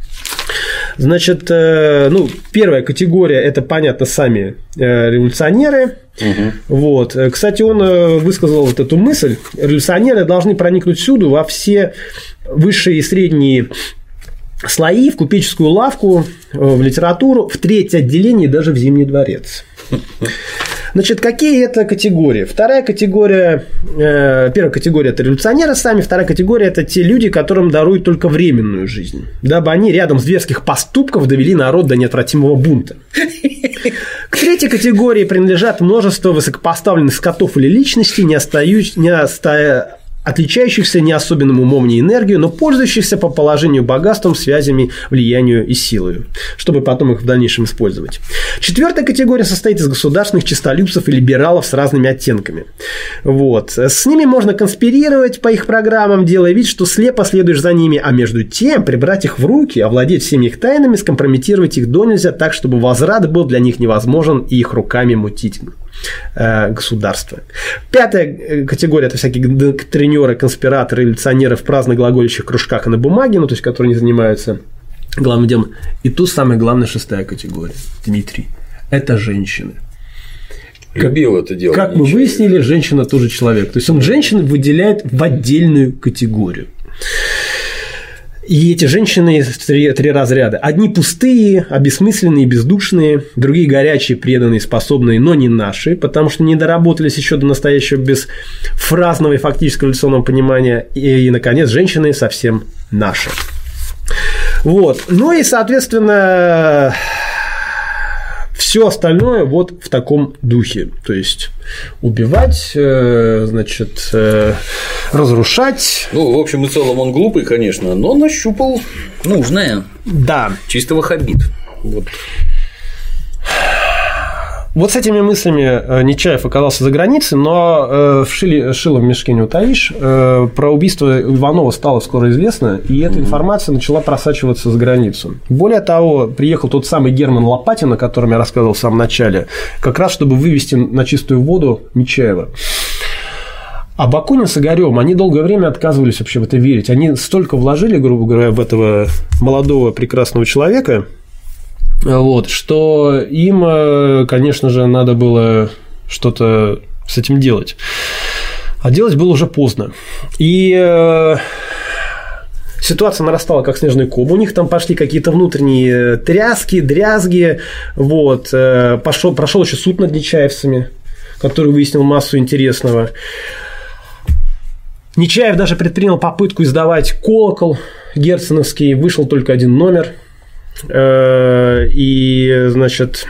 Значит, э, ну, первая категория – это, понятно, сами э, революционеры. Угу. Вот. Кстати, он высказал вот эту мысль: революционеры должны проникнуть всюду, во все высшие и средние слои, в купеческую лавку, в литературу, в третье отделение и даже в Зимний дворец. Значит, какие это категории? Вторая категория, э, первая категория – это революционеры сами, вторая категория – это те люди, которым даруют только временную жизнь, дабы они рядом с зверских поступков довели народ до неотвратимого бунта. К третьей категории принадлежат множество высокопоставленных скотов или личностей, не, остаюсь, не оста... отличающихся не особенным умом, не энергией, но пользующихся по положению богатством, связями, влиянию и силой, чтобы потом их в дальнейшем использовать. Четвертая категория состоит из государственных честолюбцев и либералов с разными оттенками. Вот. С ними можно конспирировать по их программам, делая вид, что слепо следуешь за ними, а между тем прибрать их в руки, овладеть всеми их тайнами, скомпрометировать их донельзя так, чтобы возврат был для них невозможен и их руками мутить государства. Пятая категория – это всякие доктринеры, конспираторы, революционеры в праздно глаголящих кружках и на бумаге, ну, то есть, которые не занимаются главным делом. И тут самая главная шестая категория, Дмитрий – это женщины. Любил это дело. Как мы выяснили, женщина тоже человек. То есть, он женщин выделяет в отдельную категорию. И эти женщины три, три разряда. Одни пустые, обессмысленные, бездушные, другие горячие, преданные, способные, но не наши, потому что не доработались еще до настоящего бесфразного и фактического революционного понимания. И, и, наконец, женщины совсем наши. Вот. Ну и, соответственно, все остальное вот в таком духе. То есть убивать, значит, разрушать. Ну, в общем и целом, он глупый, конечно, но нащупал нужное. Да. Чистого хабит. Вот. Вот с этими мыслями Нечаев оказался за границей, но в шиле, шило в мешке не утаишь. Про убийство Иванова стало скоро известно, и эта информация начала просачиваться за границу. Более того, приехал тот самый Герман Лопатин, о котором я рассказывал в самом начале, как раз чтобы вывести на чистую воду Нечаева. А Бакунин с Огарёвым, они долгое время отказывались вообще в это верить. Они столько вложили, грубо говоря, в этого молодого прекрасного человека, вот, что им, конечно же, надо было что-то с этим делать. А делать было уже поздно. И ситуация нарастала как снежный ком. У них там пошли какие-то внутренние тряски, дрязги. Вот. Пошел, прошел еще суд над нечаевцами, который выяснил массу интересного. Нечаев даже предпринял попытку издавать колокол герценовский. Вышел только один номер. И, значит,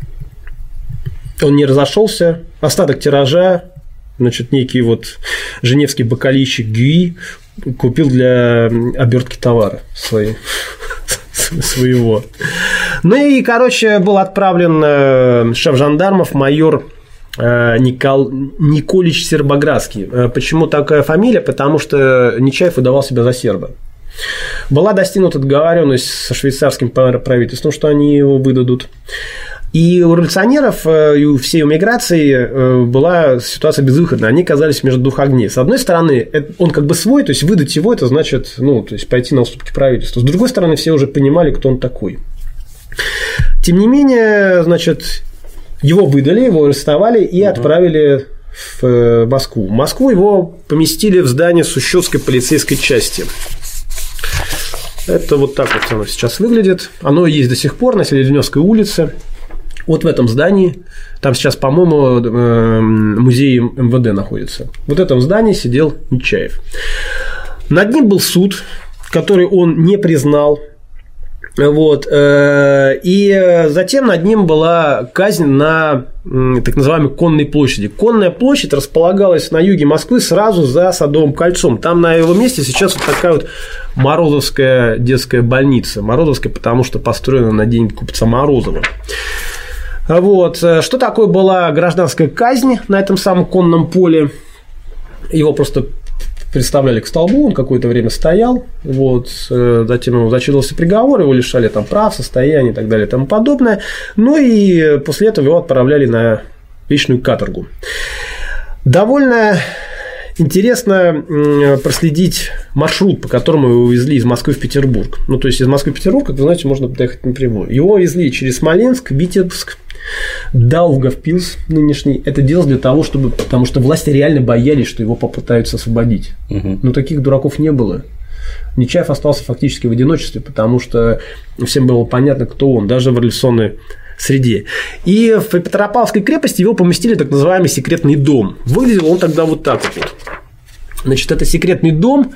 он не разошелся. Остаток тиража, значит, некий вот женевский бакалейщик Гюи купил для обертки товара своей, своего. Ну и, короче, был отправлен шеф жандармов майор Никол... Николич Сербоградский. Почему такая фамилия? Потому что Нечаев выдавал себя за серба. Была достигнута договоренность со швейцарским правительством, что они его выдадут. И у революционеров, и у всей эмиграции была ситуация безвыходная. Они оказались между двух огней. С одной стороны, он как бы свой, то есть выдать его, это значит, ну, то есть пойти на уступки правительству. С другой стороны, все уже понимали, кто он такой. Тем не менее, значит, его выдали, его арестовали и угу. отправили в Москву. В Москву его поместили в здание Сущевской полицейской части. Это вот так вот оно сейчас выглядит. Оно есть до сих пор на Селезневской улице. Вот в этом здании, там сейчас, по-моему, музей эм вэ дэ находится. Вот в этом здании сидел Нечаев. Над ним был суд, который он не признал. Вот. И затем над ним была казнь на так называемой Конной площади. Конная площадь располагалась на юге Москвы сразу за Садовым кольцом. Там на его месте сейчас вот такая вот Морозовская детская больница. Морозовская, потому что построена на деньги купца Морозова. Вот. Что такое была гражданская казнь на этом самом конном поле? Его просто представляли к столбу, он какое-то время стоял, вот, затем ему зачитывался приговор, его лишали там прав, состояния и так далее и тому подобное. Ну и после этого его отправляли на вечную каторгу. Довольно интересно проследить маршрут, по которому его везли из Москвы в Петербург. Ну, то есть из Москвы в Петербург, как вы знаете, можно доехать напрямую. Его везли через Смоленск, Витебск, Даугавпилс нынешний. Это делалось для того, чтобы, потому что власти реально боялись, что его попытаются освободить. Угу. Но таких дураков не было. Нечаев остался фактически в одиночестве, потому что всем было понятно, кто он, даже в революционной среде. И в Петропавловской крепости его поместили в так называемый секретный дом. Выглядел он тогда вот так вот. Значит, это секретный дом.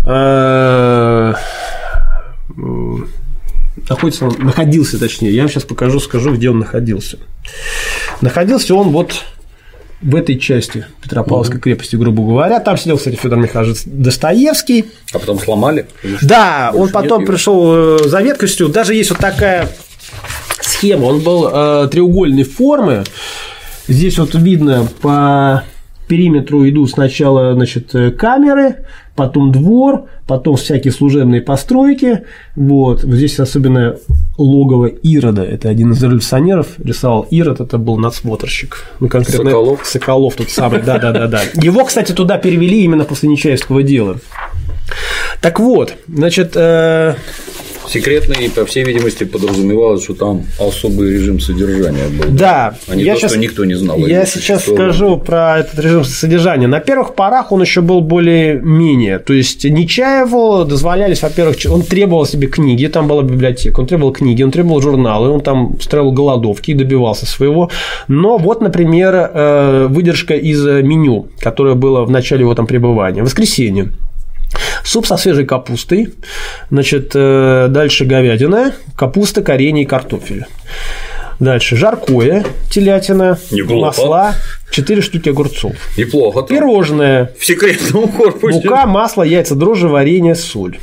Находится он, находился, точнее, я вам сейчас покажу, скажу, где он находился. Находился он вот в этой части Петропавловской крепости, грубо говоря. Там сидел, кстати, Федор Михайлович Достоевский. А потом сломали? Да, он потом пришел за веткостью. Даже есть вот такая схема. Он был э, треугольной формы. Здесь вот видно по периметру идут сначала, значит, камеры, потом двор, потом всякие служебные постройки. Вот. Здесь особенно логово Ирода. Это один из революционеров рисовал. Ирод – это был надсмотрщик. Ну, конкретно Соколов. Соколов тот самый. Да, да, да, да. Его, кстати, туда перевели именно после Нечаевского дела. Так вот, значит, Секретный, по всей видимости, подразумевалось, что там особый режим содержания был. Да. А не я то, сейчас, что никто не знал. Я сейчас скажу про этот режим содержания. На первых порах он еще был более-менее. То есть Нечаеву дозволялись, во-первых, он требовал себе книги, там была библиотека, он требовал книги, он требовал журналы, он там устраивал голодовки и добивался своего. Но вот, например, выдержка из меню, которое было в начале его там пребывания. Воскресенье. Суп со свежей капустой, значит, дальше говядина, капуста, коренья и картофель. Дальше жаркое, телятина, неплохо. Масла, четыре штуки огурцов. Неплохо. Пирожное. В секретном корпусе. Мука, масло, яйца, дрожжи, варенье, соль.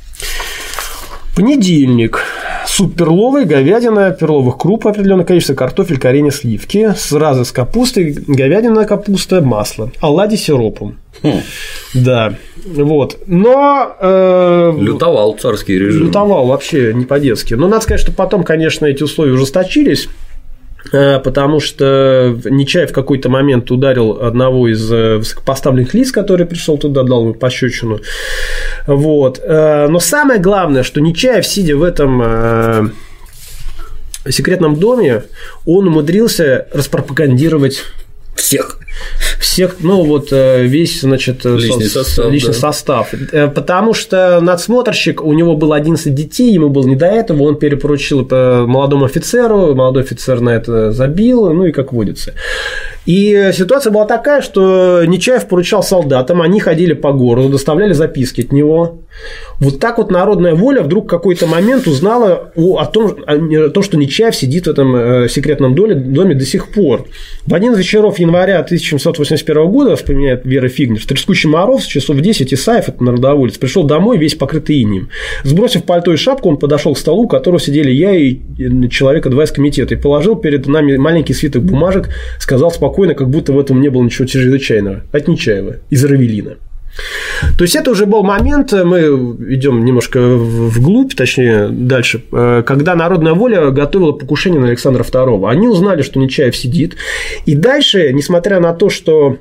Понедельник. Суп перловый, говядина, перловых круп определенное количество, картофель, коренья, сливки, сразу с капустой, говядина, капуста, масло, оладьи сиропом. Хм. Да, вот. Но э, лютовал царский режим. Лютовал вообще не по-детски. Но надо сказать, что потом, конечно, эти условия ужесточились. Потому что Нечаев в какой-то момент ударил одного из высокопоставленных лиц, который пришел туда, дал ему пощечину. Вот. Но самое главное, что Нечаев, сидя в этом секретном доме, он умудрился распропагандировать всех. Всех, ну вот весь, значит, личный состав, личный да. состав. Потому что надсмотрщик, у него было одиннадцать детей, ему было не до этого, он перепоручил молодому офицеру, молодой офицер на это забил, ну и как водится. И ситуация была такая, что Нечаев поручал солдатам, они ходили по городу, доставляли записки от него. Вот так вот народная воля вдруг в какой-то момент узнала о, о, том, о том, что Нечаев сидит в этом секретном доме, доме до сих пор. В один из вечеров января тысяча семьсот восемьдесят первого года, вспоминает Вера Фигнер, в трескучий мороз, часов в десять, Исаев, это народоволец, пришел домой весь покрытый инеем. Сбросив пальто и шапку, он подошел к столу, у которого сидели я и человека два из комитета, и положил перед нами маленький свиток бумажек, сказал спокойно, как будто в этом не было ничего чрезвычайного, от Нечаева, из Равелина. То есть это уже был момент, мы идем немножко вглубь, точнее дальше, когда народная воля готовила покушение на Александра второго. Они узнали, что Нечаев сидит, и дальше, несмотря на то, что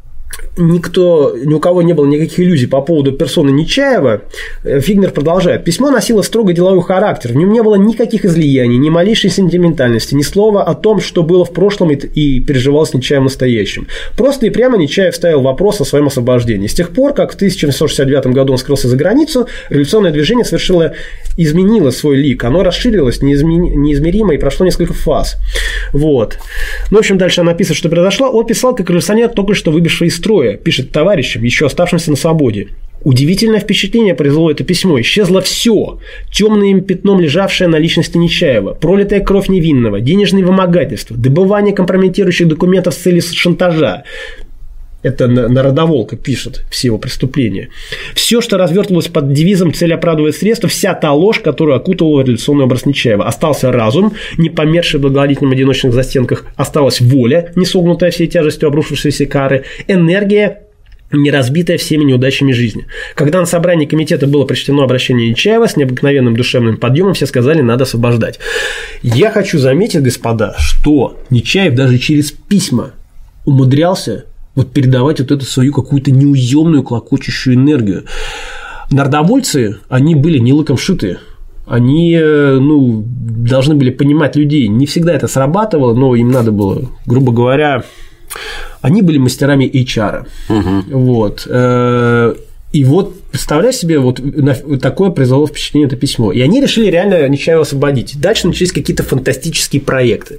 никто, ни у кого не было никаких иллюзий по поводу персоны Нечаева, Фигнер продолжает. Письмо носило строго деловой характер. В нем не было никаких излияний, ни малейшей сентиментальности, ни слова о том, что было в прошлом и переживалось Нечаевым в настоящем. Просто и прямо Нечаев ставил вопрос о своем освобождении. С тех пор, как в тысяча восемьсот шестьдесят девятом году он скрылся за границу, революционное движение совершило, изменило свой лик. Оно расширилось неизмеримо и прошло несколько фаз. Вот. Ну, в общем, дальше написано, что произошло. Он писал, как революционер, только что выбивший из строя, пишет товарищам, еще оставшимся на свободе. Удивительное впечатление произвело это письмо. Исчезло все. Темным пятном лежавшее на личности Нечаева, пролитая кровь невинного, денежные вымогательства, добывание компрометирующих документов с целью шантажа. Это Народоволка пишет все его преступления. Все, что развертывалось под девизом «Цель оправдывает средства», вся та ложь, которую окутывала революционный образ Нечаева. Остался разум, не померший в благодетельном одиночных застенках. Осталась воля, не согнутая всей тяжестью обрушившейся кары. Энергия, не разбитая всеми неудачами жизни. Когда на собрании комитета было прочтено обращение Нечаева с необыкновенным душевным подъемом, все сказали, надо освобождать. Я хочу заметить, господа, что Нечаев даже через письма умудрялся вот передавать вот эту свою какую-то неуемную клокочущую энергию. Народовольцы, они были не лыком шиты. Они, ну, должны были понимать людей. Не всегда это срабатывало, но им надо было, грубо говоря, они были мастерами эйч ар. Угу. Вот. И вот, представляй себе, вот такое произвело впечатление это письмо. И они решили реально Нечаева освободить. Дальше начались какие-то фантастические проекты.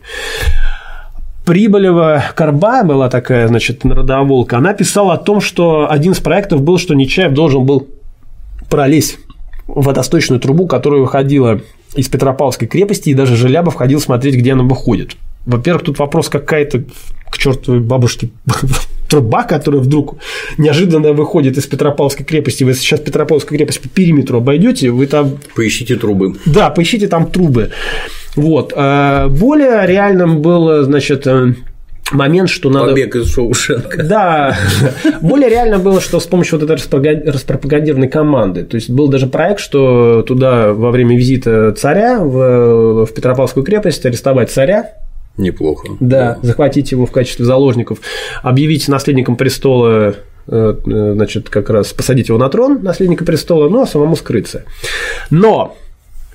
Прибылева Карба была такая, значит, народоволка. Она писала о том, что один из проектов был, что Нечаев должен был пролезть в водосточную трубу, которая выходила из Петропавловской крепости, и даже Желябов ходил смотреть, где она выходит. Во-первых, тут вопрос какая-то к чертовой бабушке труба, которая вдруг неожиданно выходит из Петропавловской крепости. Вы сейчас Петропавловскую крепость по периметру обойдете, вы там… Поищите трубы. Да, поищите там трубы. Вот. Более реальным был, значит, момент, что надо… Побег из Шоушенка. Да. Более реально было, что с помощью вот этой распропагандированной команды. То есть, был даже проект, что туда во время визита царя в, в Петропавловскую крепость арестовать царя. Неплохо. Да, да, захватить его в качестве заложников, объявить наследником престола, значит, как раз посадить его на трон наследника престола, ну, а самому скрыться. Но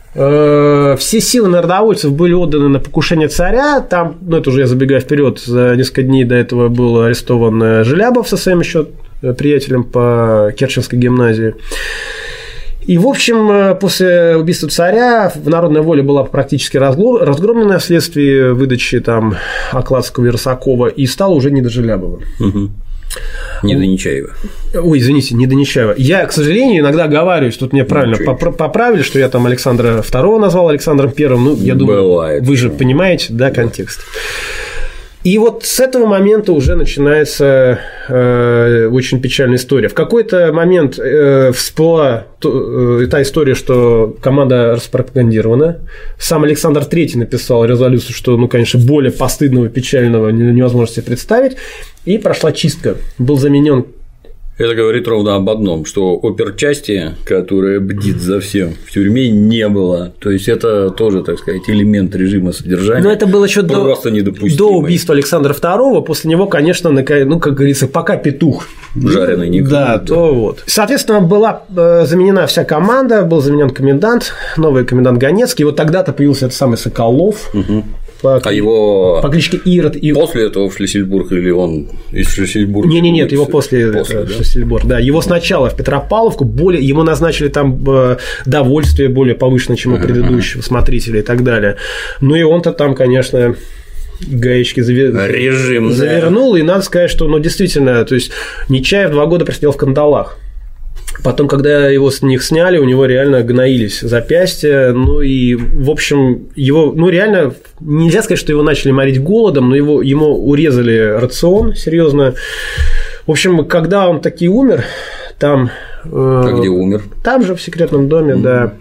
Все силы народовольцев были отданы на покушение царя. Там, ну это уже я забегаю вперед, за несколько дней до этого был арестован Желябов со своим еще приятелем по Керченской гимназии. И, в общем, после убийства царя народная воля была практически разгромлена вследствие выдачи там Окладского и Рысакова, и стало уже не до Желябова. Угу. Не до Нечаева. Ой, извините, не до Нечаева. Я, к сожалению, иногда оговариваюсь, тут меня правильно поп- поправили, что я там Александра второго назвал Александром первым. Ну, я думаю, бывает, вы же понимаете, да, контекст. И вот с этого момента уже начинается э, очень печальная история. В какой-то момент э, всплыла то, э, та история, что команда распропагандирована. Сам Александр третий написал резолюцию, что, ну, конечно, более постыдного, печального невозможно себе представить. И прошла чистка. Был заменен. Это говорит ровно об одном, что оперчасти, которая бдит за всем, в тюрьме не было. То есть это тоже, так сказать, элемент режима содержания. Но это было еще до, до убийства Александра второго. После него, конечно, ну, как говорится, пока петух жареный не клюет. Да, то вот. Соответственно, была заменена вся команда, был заменен комендант, новый комендант Ганецкий. И вот тогда-то появился этот самый Соколов. Угу. По, а его по кличке Ирод. И... После этого в Шлиссельбург или он из Шлиссельбурга? Не, не, нет, его после, после да? Шлиссельбург. Да, его сначала в Петропавловку, более ему назначили там довольствие более повышенное, чем у предыдущего смотрителя и так далее. Ну и он-то там, конечно, гаечки завер... Режим, завернул, да. И надо сказать, что, ну, действительно, то есть Нечаев два года просидел в кандалах. Потом, когда его с них сняли, у него реально гноились запястья, ну и, в общем, его, ну, реально, нельзя сказать, что его начали морить голодом, но его, ему урезали рацион серьезно. В общем, когда он таки умер, там… А где умер? Там же, в секретном доме, mm-hmm. да.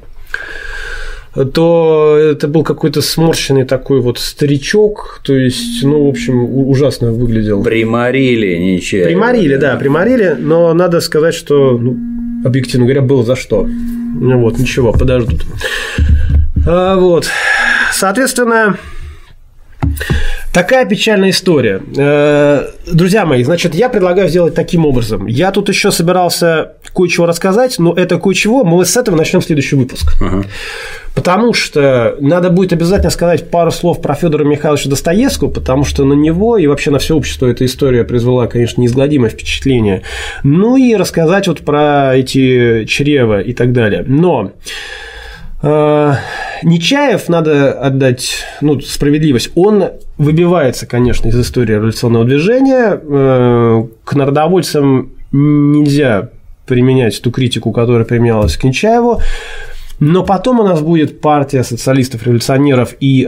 То это был какой-то сморщенный такой вот старичок, то есть, ну, в общем, ужасно выглядел. Приморили ничего. Приморили, да, приморили, но надо сказать, что, ну, объективно говоря, было за что. Ну вот, ничего, подождут. А, вот, соответственно, такая печальная история. Друзья мои, значит, я предлагаю сделать таким образом. Я тут еще собирался кое-чего рассказать, но это кое-чего мы с этого начнем следующий выпуск. Ага. Потому что надо будет обязательно сказать пару слов про Федора Михайловича Достоевского, потому что на него и вообще на все общество эта история произвела, конечно, неизгладимое впечатление. Ну и рассказать вот про эти чрева и так далее. Но э, Нечаев, надо отдать, ну, справедливость, он выбивается, конечно, из истории революционного движения. Э, к народовольцам нельзя применять ту критику, которая применялась к Нечаеву. Но потом у нас будет партия социалистов-революционеров и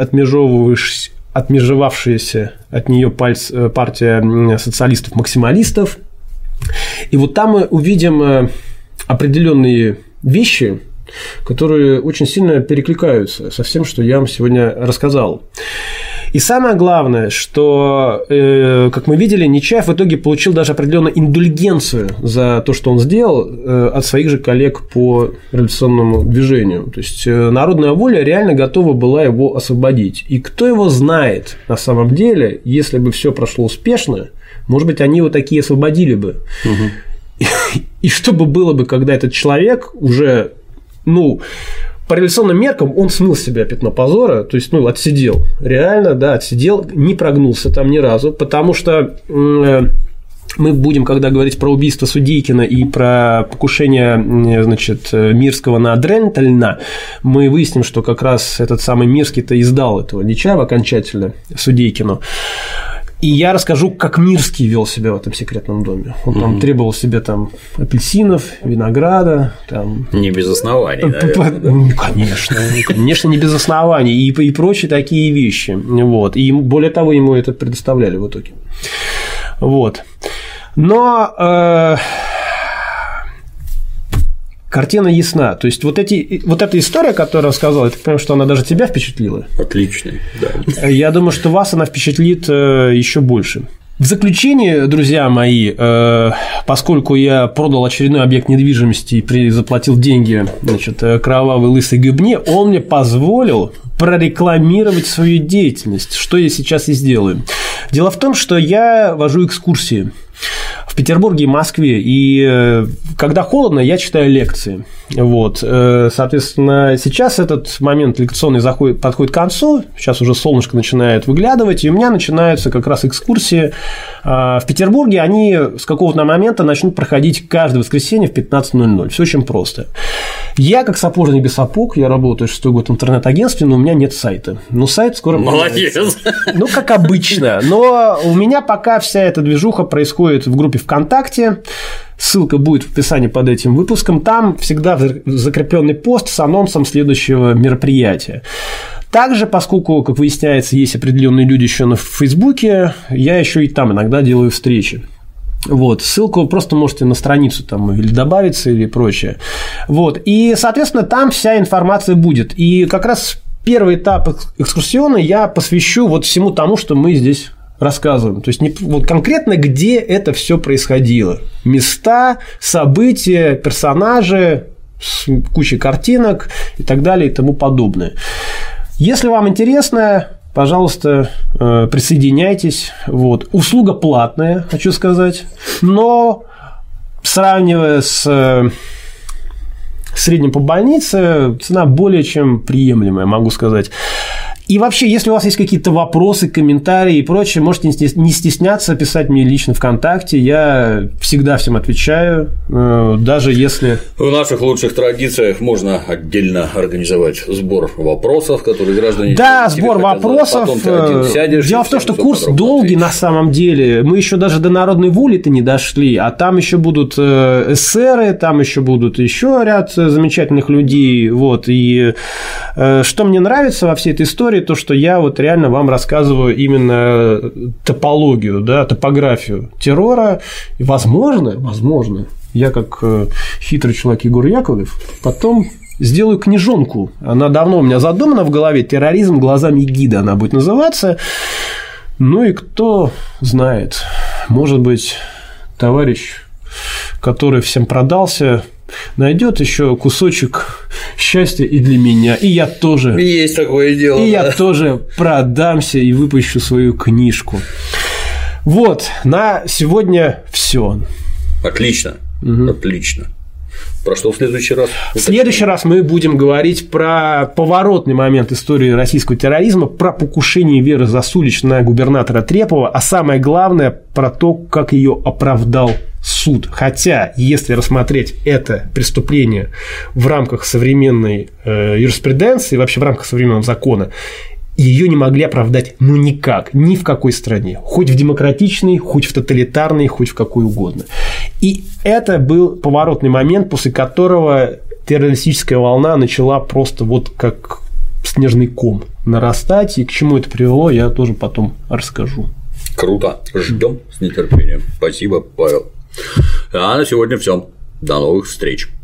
отмежевавшаяся от нее партия социалистов-максималистов. И вот там мы увидим определенные вещи, которые очень сильно перекликаются со всем, что я вам сегодня рассказал. И самое главное, что, э, как мы видели, Нечаев в итоге получил даже определенную индульгенцию за то, что он сделал, э, от своих же коллег по революционному движению. То есть э, народная воля реально готова была его освободить. И кто его знает на самом деле, если бы все прошло успешно, может быть, они его такие освободили бы. Угу. И, и что бы было бы, когда этот человек уже, ну, по революционным меркам он смыл с себя пятно позора, то есть, ну, отсидел. Реально, да, отсидел, не прогнулся там ни разу, потому что э, мы будем, когда говорить про убийство Судейкина и про покушение, значит, Мирского на Дрентальна, мы выясним, что как раз этот самый Мирский-то издал этого Нечаева окончательно Судейкину. И я расскажу, как Мирский вел себя в этом секретном доме. Он там угу. требовал себе там апельсинов, винограда. Там... Не без оснований, наверное. Ну, конечно, конечно, не без оснований. И, и прочие такие вещи. Вот. И более того, ему это предоставляли в итоге. Вот. Но э, картина ясна. То есть, вот, эти, вот эта история, которую я рассказал, я так понимаю, что она даже тебя впечатлила. Отлично, да. Я думаю, что вас она впечатлит еще больше. В заключение, друзья мои, поскольку я продал очередной объект недвижимости и заплатил деньги, значит, кровавой лысой гыбне, он мне позволил прорекламировать свою деятельность, что я сейчас и сделаю. Дело в том, что я вожу экскурсии. в Петербурге и Москве. И когда холодно, я читаю лекции. Вот. Соответственно, сейчас этот момент лекционный заходит, подходит к концу. Сейчас уже солнышко начинает выглядывать, и у меня начинаются как раз экскурсии. В Петербурге они с какого-то момента начнут проходить каждое воскресенье в пятнадцать ноль ноль. Все очень просто. Я, как сапожник без сапог, я работаю шестой год в интернет-агентстве, но у меня нет сайта. Но сайт скоро Молодец. появится. Ну, как обычно. Но у меня пока вся эта движуха происходит в группе ВКонтакте. Ссылка будет в описании под этим выпуском. Там всегда закрепленный пост с анонсом следующего мероприятия. Также, поскольку, как выясняется, есть определенные люди еще на Фейсбуке, я еще и там иногда делаю встречи. Вот, ссылку просто можете на страницу там или добавиться, или прочее. Вот, и, соответственно, там вся информация будет. И как раз первый этап экскурсиона я посвящу вот всему тому, что мы здесь рассказываем. То есть, не, вот конкретно, где это все происходило. Места, события, персонажи, куча картинок и так далее и тому подобное. Если вам интересно, пожалуйста, присоединяйтесь. Вот. Услуга платная, хочу сказать, но сравнивая с средним по больнице, цена более чем приемлемая, могу сказать. И вообще, если у вас есть какие-то вопросы, комментарии и прочее, можете не стесняться писать мне лично ВКонтакте. Я всегда всем отвечаю, даже если… В наших лучших традициях можно отдельно организовать сбор вопросов, которые граждане… Да, сбор вопросов. Сядешь, дело в том, что курс долгий на самом деле. Мы еще даже до народной воли-то не дошли, а там еще будут эсеры, там еще будут еще ряд замечательных людей. Вот. И что мне нравится во всей этой истории, то, что я вот реально вам рассказываю именно топологию, да, топографию террора. И, возможно, возможно, я как хитрый человек Егор Яковлев потом сделаю книжонку. Она давно у меня задумана в голове. «Терроризм глазами гида» она будет называться. Ну и кто знает, может быть, товарищ, который всем продался, найдет еще кусочек счастья и для меня. И я тоже. Есть такое дело. И да. я тоже продамся и выпущу свою книжку. Вот, на сегодня все. Отлично. Угу. Отлично. Про что в следующий раз? В следующий раз мы будем говорить про поворотный момент истории российского терроризма, про покушение Веры Засулич на губернатора Трепова, а самое главное про то, как ее оправдал суд. Хотя, если рассмотреть это преступление в рамках современной э, юриспруденции, вообще в рамках современного закона, ее не могли оправдать ну никак, ни в какой стране. Хоть в демократичной, хоть в тоталитарной, хоть в какой угодно. И это был поворотный момент, после которого террористическая волна начала просто вот как снежный ком нарастать. И к чему это привело, я тоже потом расскажу. Круто. Ждем с нетерпением. Спасибо, Павел. А на сегодня все. До новых встреч.